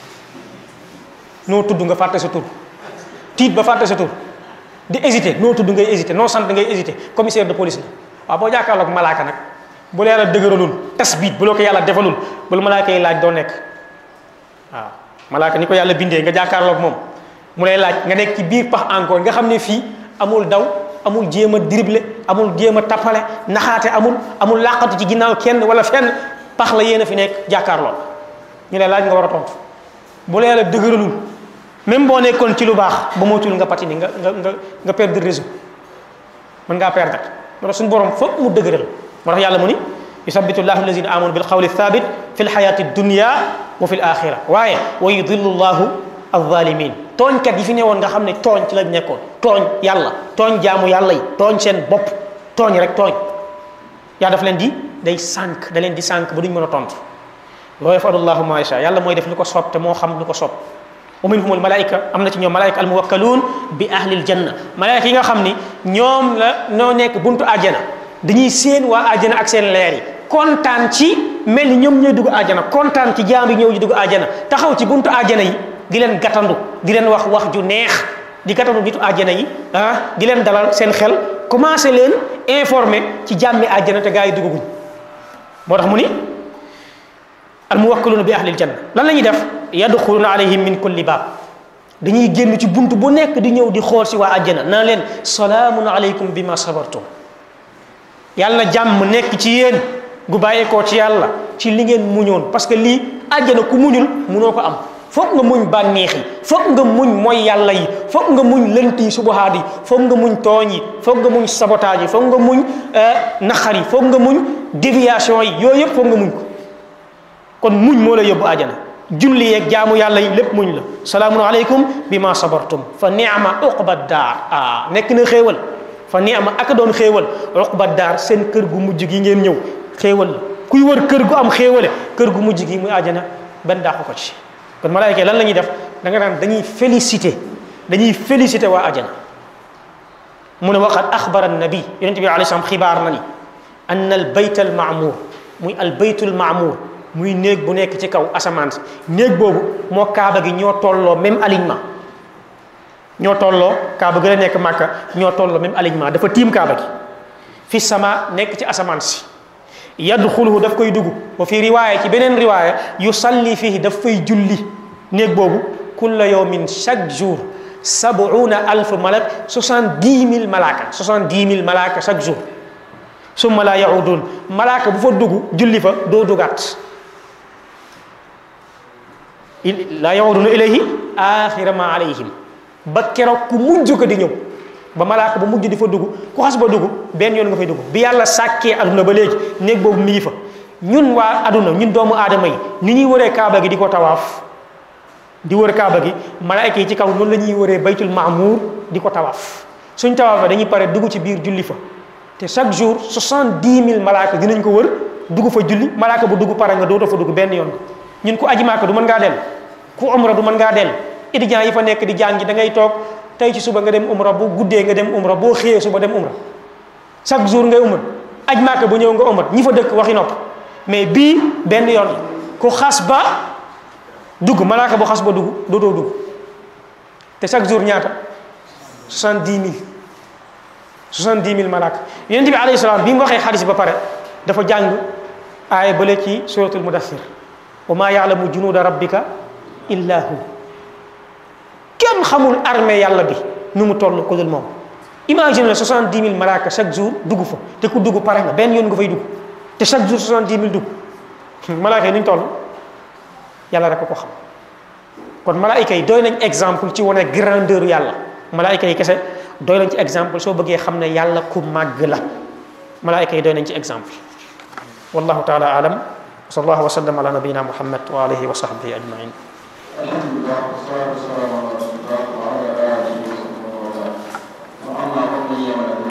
noo tudd nga fàtte sa tur tiit ba fàtte sa tur di hésiter noo tudd ngay hésiter noo sant ngay hésiter commissaire de police la waaw boo jàkkaarloog malaaka nag bu la yàlla dëgëralul tasbit bu la ko yàlla defalul bu la malaaka yi laaj doo nekk waaw malaaka ni ko yàlla bindee nga jàkkaarloog moom mu lay laaj nga nekk ci biir pax encore nga xam ne fii amul daw amul jéem a dribble amul jéem a tappale naxaate amul amul làqatu ci ginnaaw kenn wala fenn pax la yéen a fi nekk jàkkaarloo ñu lay laaj nga war a tontu bu la yàlla dëgëralul même boo nekkoon ci lu baax ba moytuwul nga patini nga nga nga nga perdre réseau mën ngaa perdre moo tax suñu borom foog mu dëgëral moo tax yàlla mu ni yusabbitu llahu allazina amanu bil qawli thabit fi l xayati dunya wa fi l axira waaye wa yudillu llahu alzalimin tooñkat yi fi newoon nga xam ne tooñ ci lañ nekkoon tooñ yàlla tooñ jaamu yàlla yi tooñ seen bopp tooñ rek tooñ yaa daf leen di day sànq da leen di sànq ba duñ mën a tontu wa yafalu llahu ma yasha yàlla mooy def lu ko soob te moo xam lu ko soob wa minhum al malaika am na ci ñoom malaika al muwakkaluun bi ahlil janna malaika yi nga xam ni ñoom la noo nekk buntu àjjana dañuy séen waa àjjana ak seen leer yi kontaan ci mel ni ñoom ñooy dugg àjjana kontaan ci jaam yi ñëw ji dugg àjjana taxaw ci buntu àjjana yi di leen gàttandu di leen wax wax ju neex di gàttandu nitu àjjana yi ah di leen dalal seen xel commencé leen informer ci jàmmi àjjana te gaa yi dugguñ moo tax mu ni al muwakkaluuna bi ahlil janna lan la ñuy def yadxuluuna alayhim min kulli baab dañuy génn ci bunt bu nekk di ñëw di xool si waa àjjana naa leen salaamun aleykum bi ma sabartum yàlla na jàmm nekk ci yéen gu bàyyeekoo ci yàlla ci li ngeen muñoon parce que lii àjjana ku muñul munoo ko am foog nga muñ bànneex yi foog nga muñ mooy yàlla yi foog nga muñ lënt yi subahaat yi foog nga muñ tooñ yi foog nga muñ sabotage yi foog nga muñ naqar yi foog nga muñ déviation yi yooyu yëpp foog nga muñ ko kon muñ moo la yóbbu àjjana julli yeeg jaamu yàlla yi lépp muñ la salaamun aleykum bi ma sabartum fa ni'ma uqba daar ah nekk na xéewal fa ni'ma ak doon xéewal uqba daar seen kër gu mujj gi ngeen ñëw xéewal la kuy wër kër gu am xéewale kër gu mujj gi muy àjjana benn dàqu ko ci kon malaayka lan la ñuy def da nga naan dañuy féliciter dañuy félicité waa ajana mu ne waqad axbara annabi yonent bi alayhi salaam xibaar na ni anna al bayt al maamuur muy al baytul maamuur muy néeg bu nekk ci kaw asamaan si néeg boobu moo kaaba gi ñoo tolloo même alignement ñoo tolloo kaaba gi la nekk Màkka ñoo tolloo même alignement dafa tiim kaaba gi fi sama nekk ci asamaan si yadxuluhu daf koy dugg wa fi riwaaya ci beneen riwaaya yusalli fihi daf fay julli néeg boobu kulla yawmin chaque jour sabuuna alf malak soixante-dix mille malaaka soixante-dix mille malaaka chaque jour summa la yaudun malaaka bu fa dugg julli fa doo dugaat la yauduna ilayhi axira ma alayhim ba keroog ku mujj ko di ñëw ba malaaka ba mujj di fa dugg ku xas ba dugg benn yoon nga fay dugg bi yàlla sàkkee aduna ba léegi néeg boobu mi ngi fa ñun waa aduna ñun doomu aadama yi ni ñuy wëree kaaba gi di ko tawaaf di wër kaaba gi malaayka yi ci kaw noonu la ñuy wëree baytul maamuur di ko tawaaf suñ tawaaf dañuy pare dugg ci biir julli fa te chaque jour soixante-dix mille malaaka dinañ ko wër dugg fa julli malaaka bu dugg pare nga dootoo fa dugg benn yoon ñun ku aji Maaka du mën ngaa del ku umra du mën ngaa del étudiants yi fa nekk di jàngi da ngay toog tey ci suba nga dem umra bu guddee nga dem umra boo xëyee suba dem umra chaque jour ngay umra aj Maaka bu ñëw nga umra ñi fa dëkk waxi nopp mais bii benn yoon ku xas ba dugg malaaka bu xas ba dugg dootoo dugg te chaque jour ñaata soixante-dix mille soixante-dix mille malaaka yonent bi alayhi salaam bi mu waxee xadis ba pare dafa jàng aaya bële ci suratul mudaththir wa maa yaalamu junuuda rabbika illa hu kenn xamul armée yàlla bi nu mu toll ko dul moom imagine la soixante-dix mille malaaka chaque jour dugg fa te ku dugg pare nga benn yoon nga fay dugg te chaque jour soixante-dix mille dugg malaaka yi nu ñu toll yàlla rek ko xam kon malaayka yi doy nañ exemple ci wane grandeur yàlla malaayka yi kese doy nañ ci exemple soo bëggee xam ne yàlla ku màgg la malaayka yi doy nañ ci exemple wallahu taala alam wa sallallahu wa sallam ala nabiyina muhammad wa alihi wa sahbihi ajmain alhamdulillah wassalatu wassalamu ala rasulillah wa ala alihi wa sahbihi wa man wala wa amma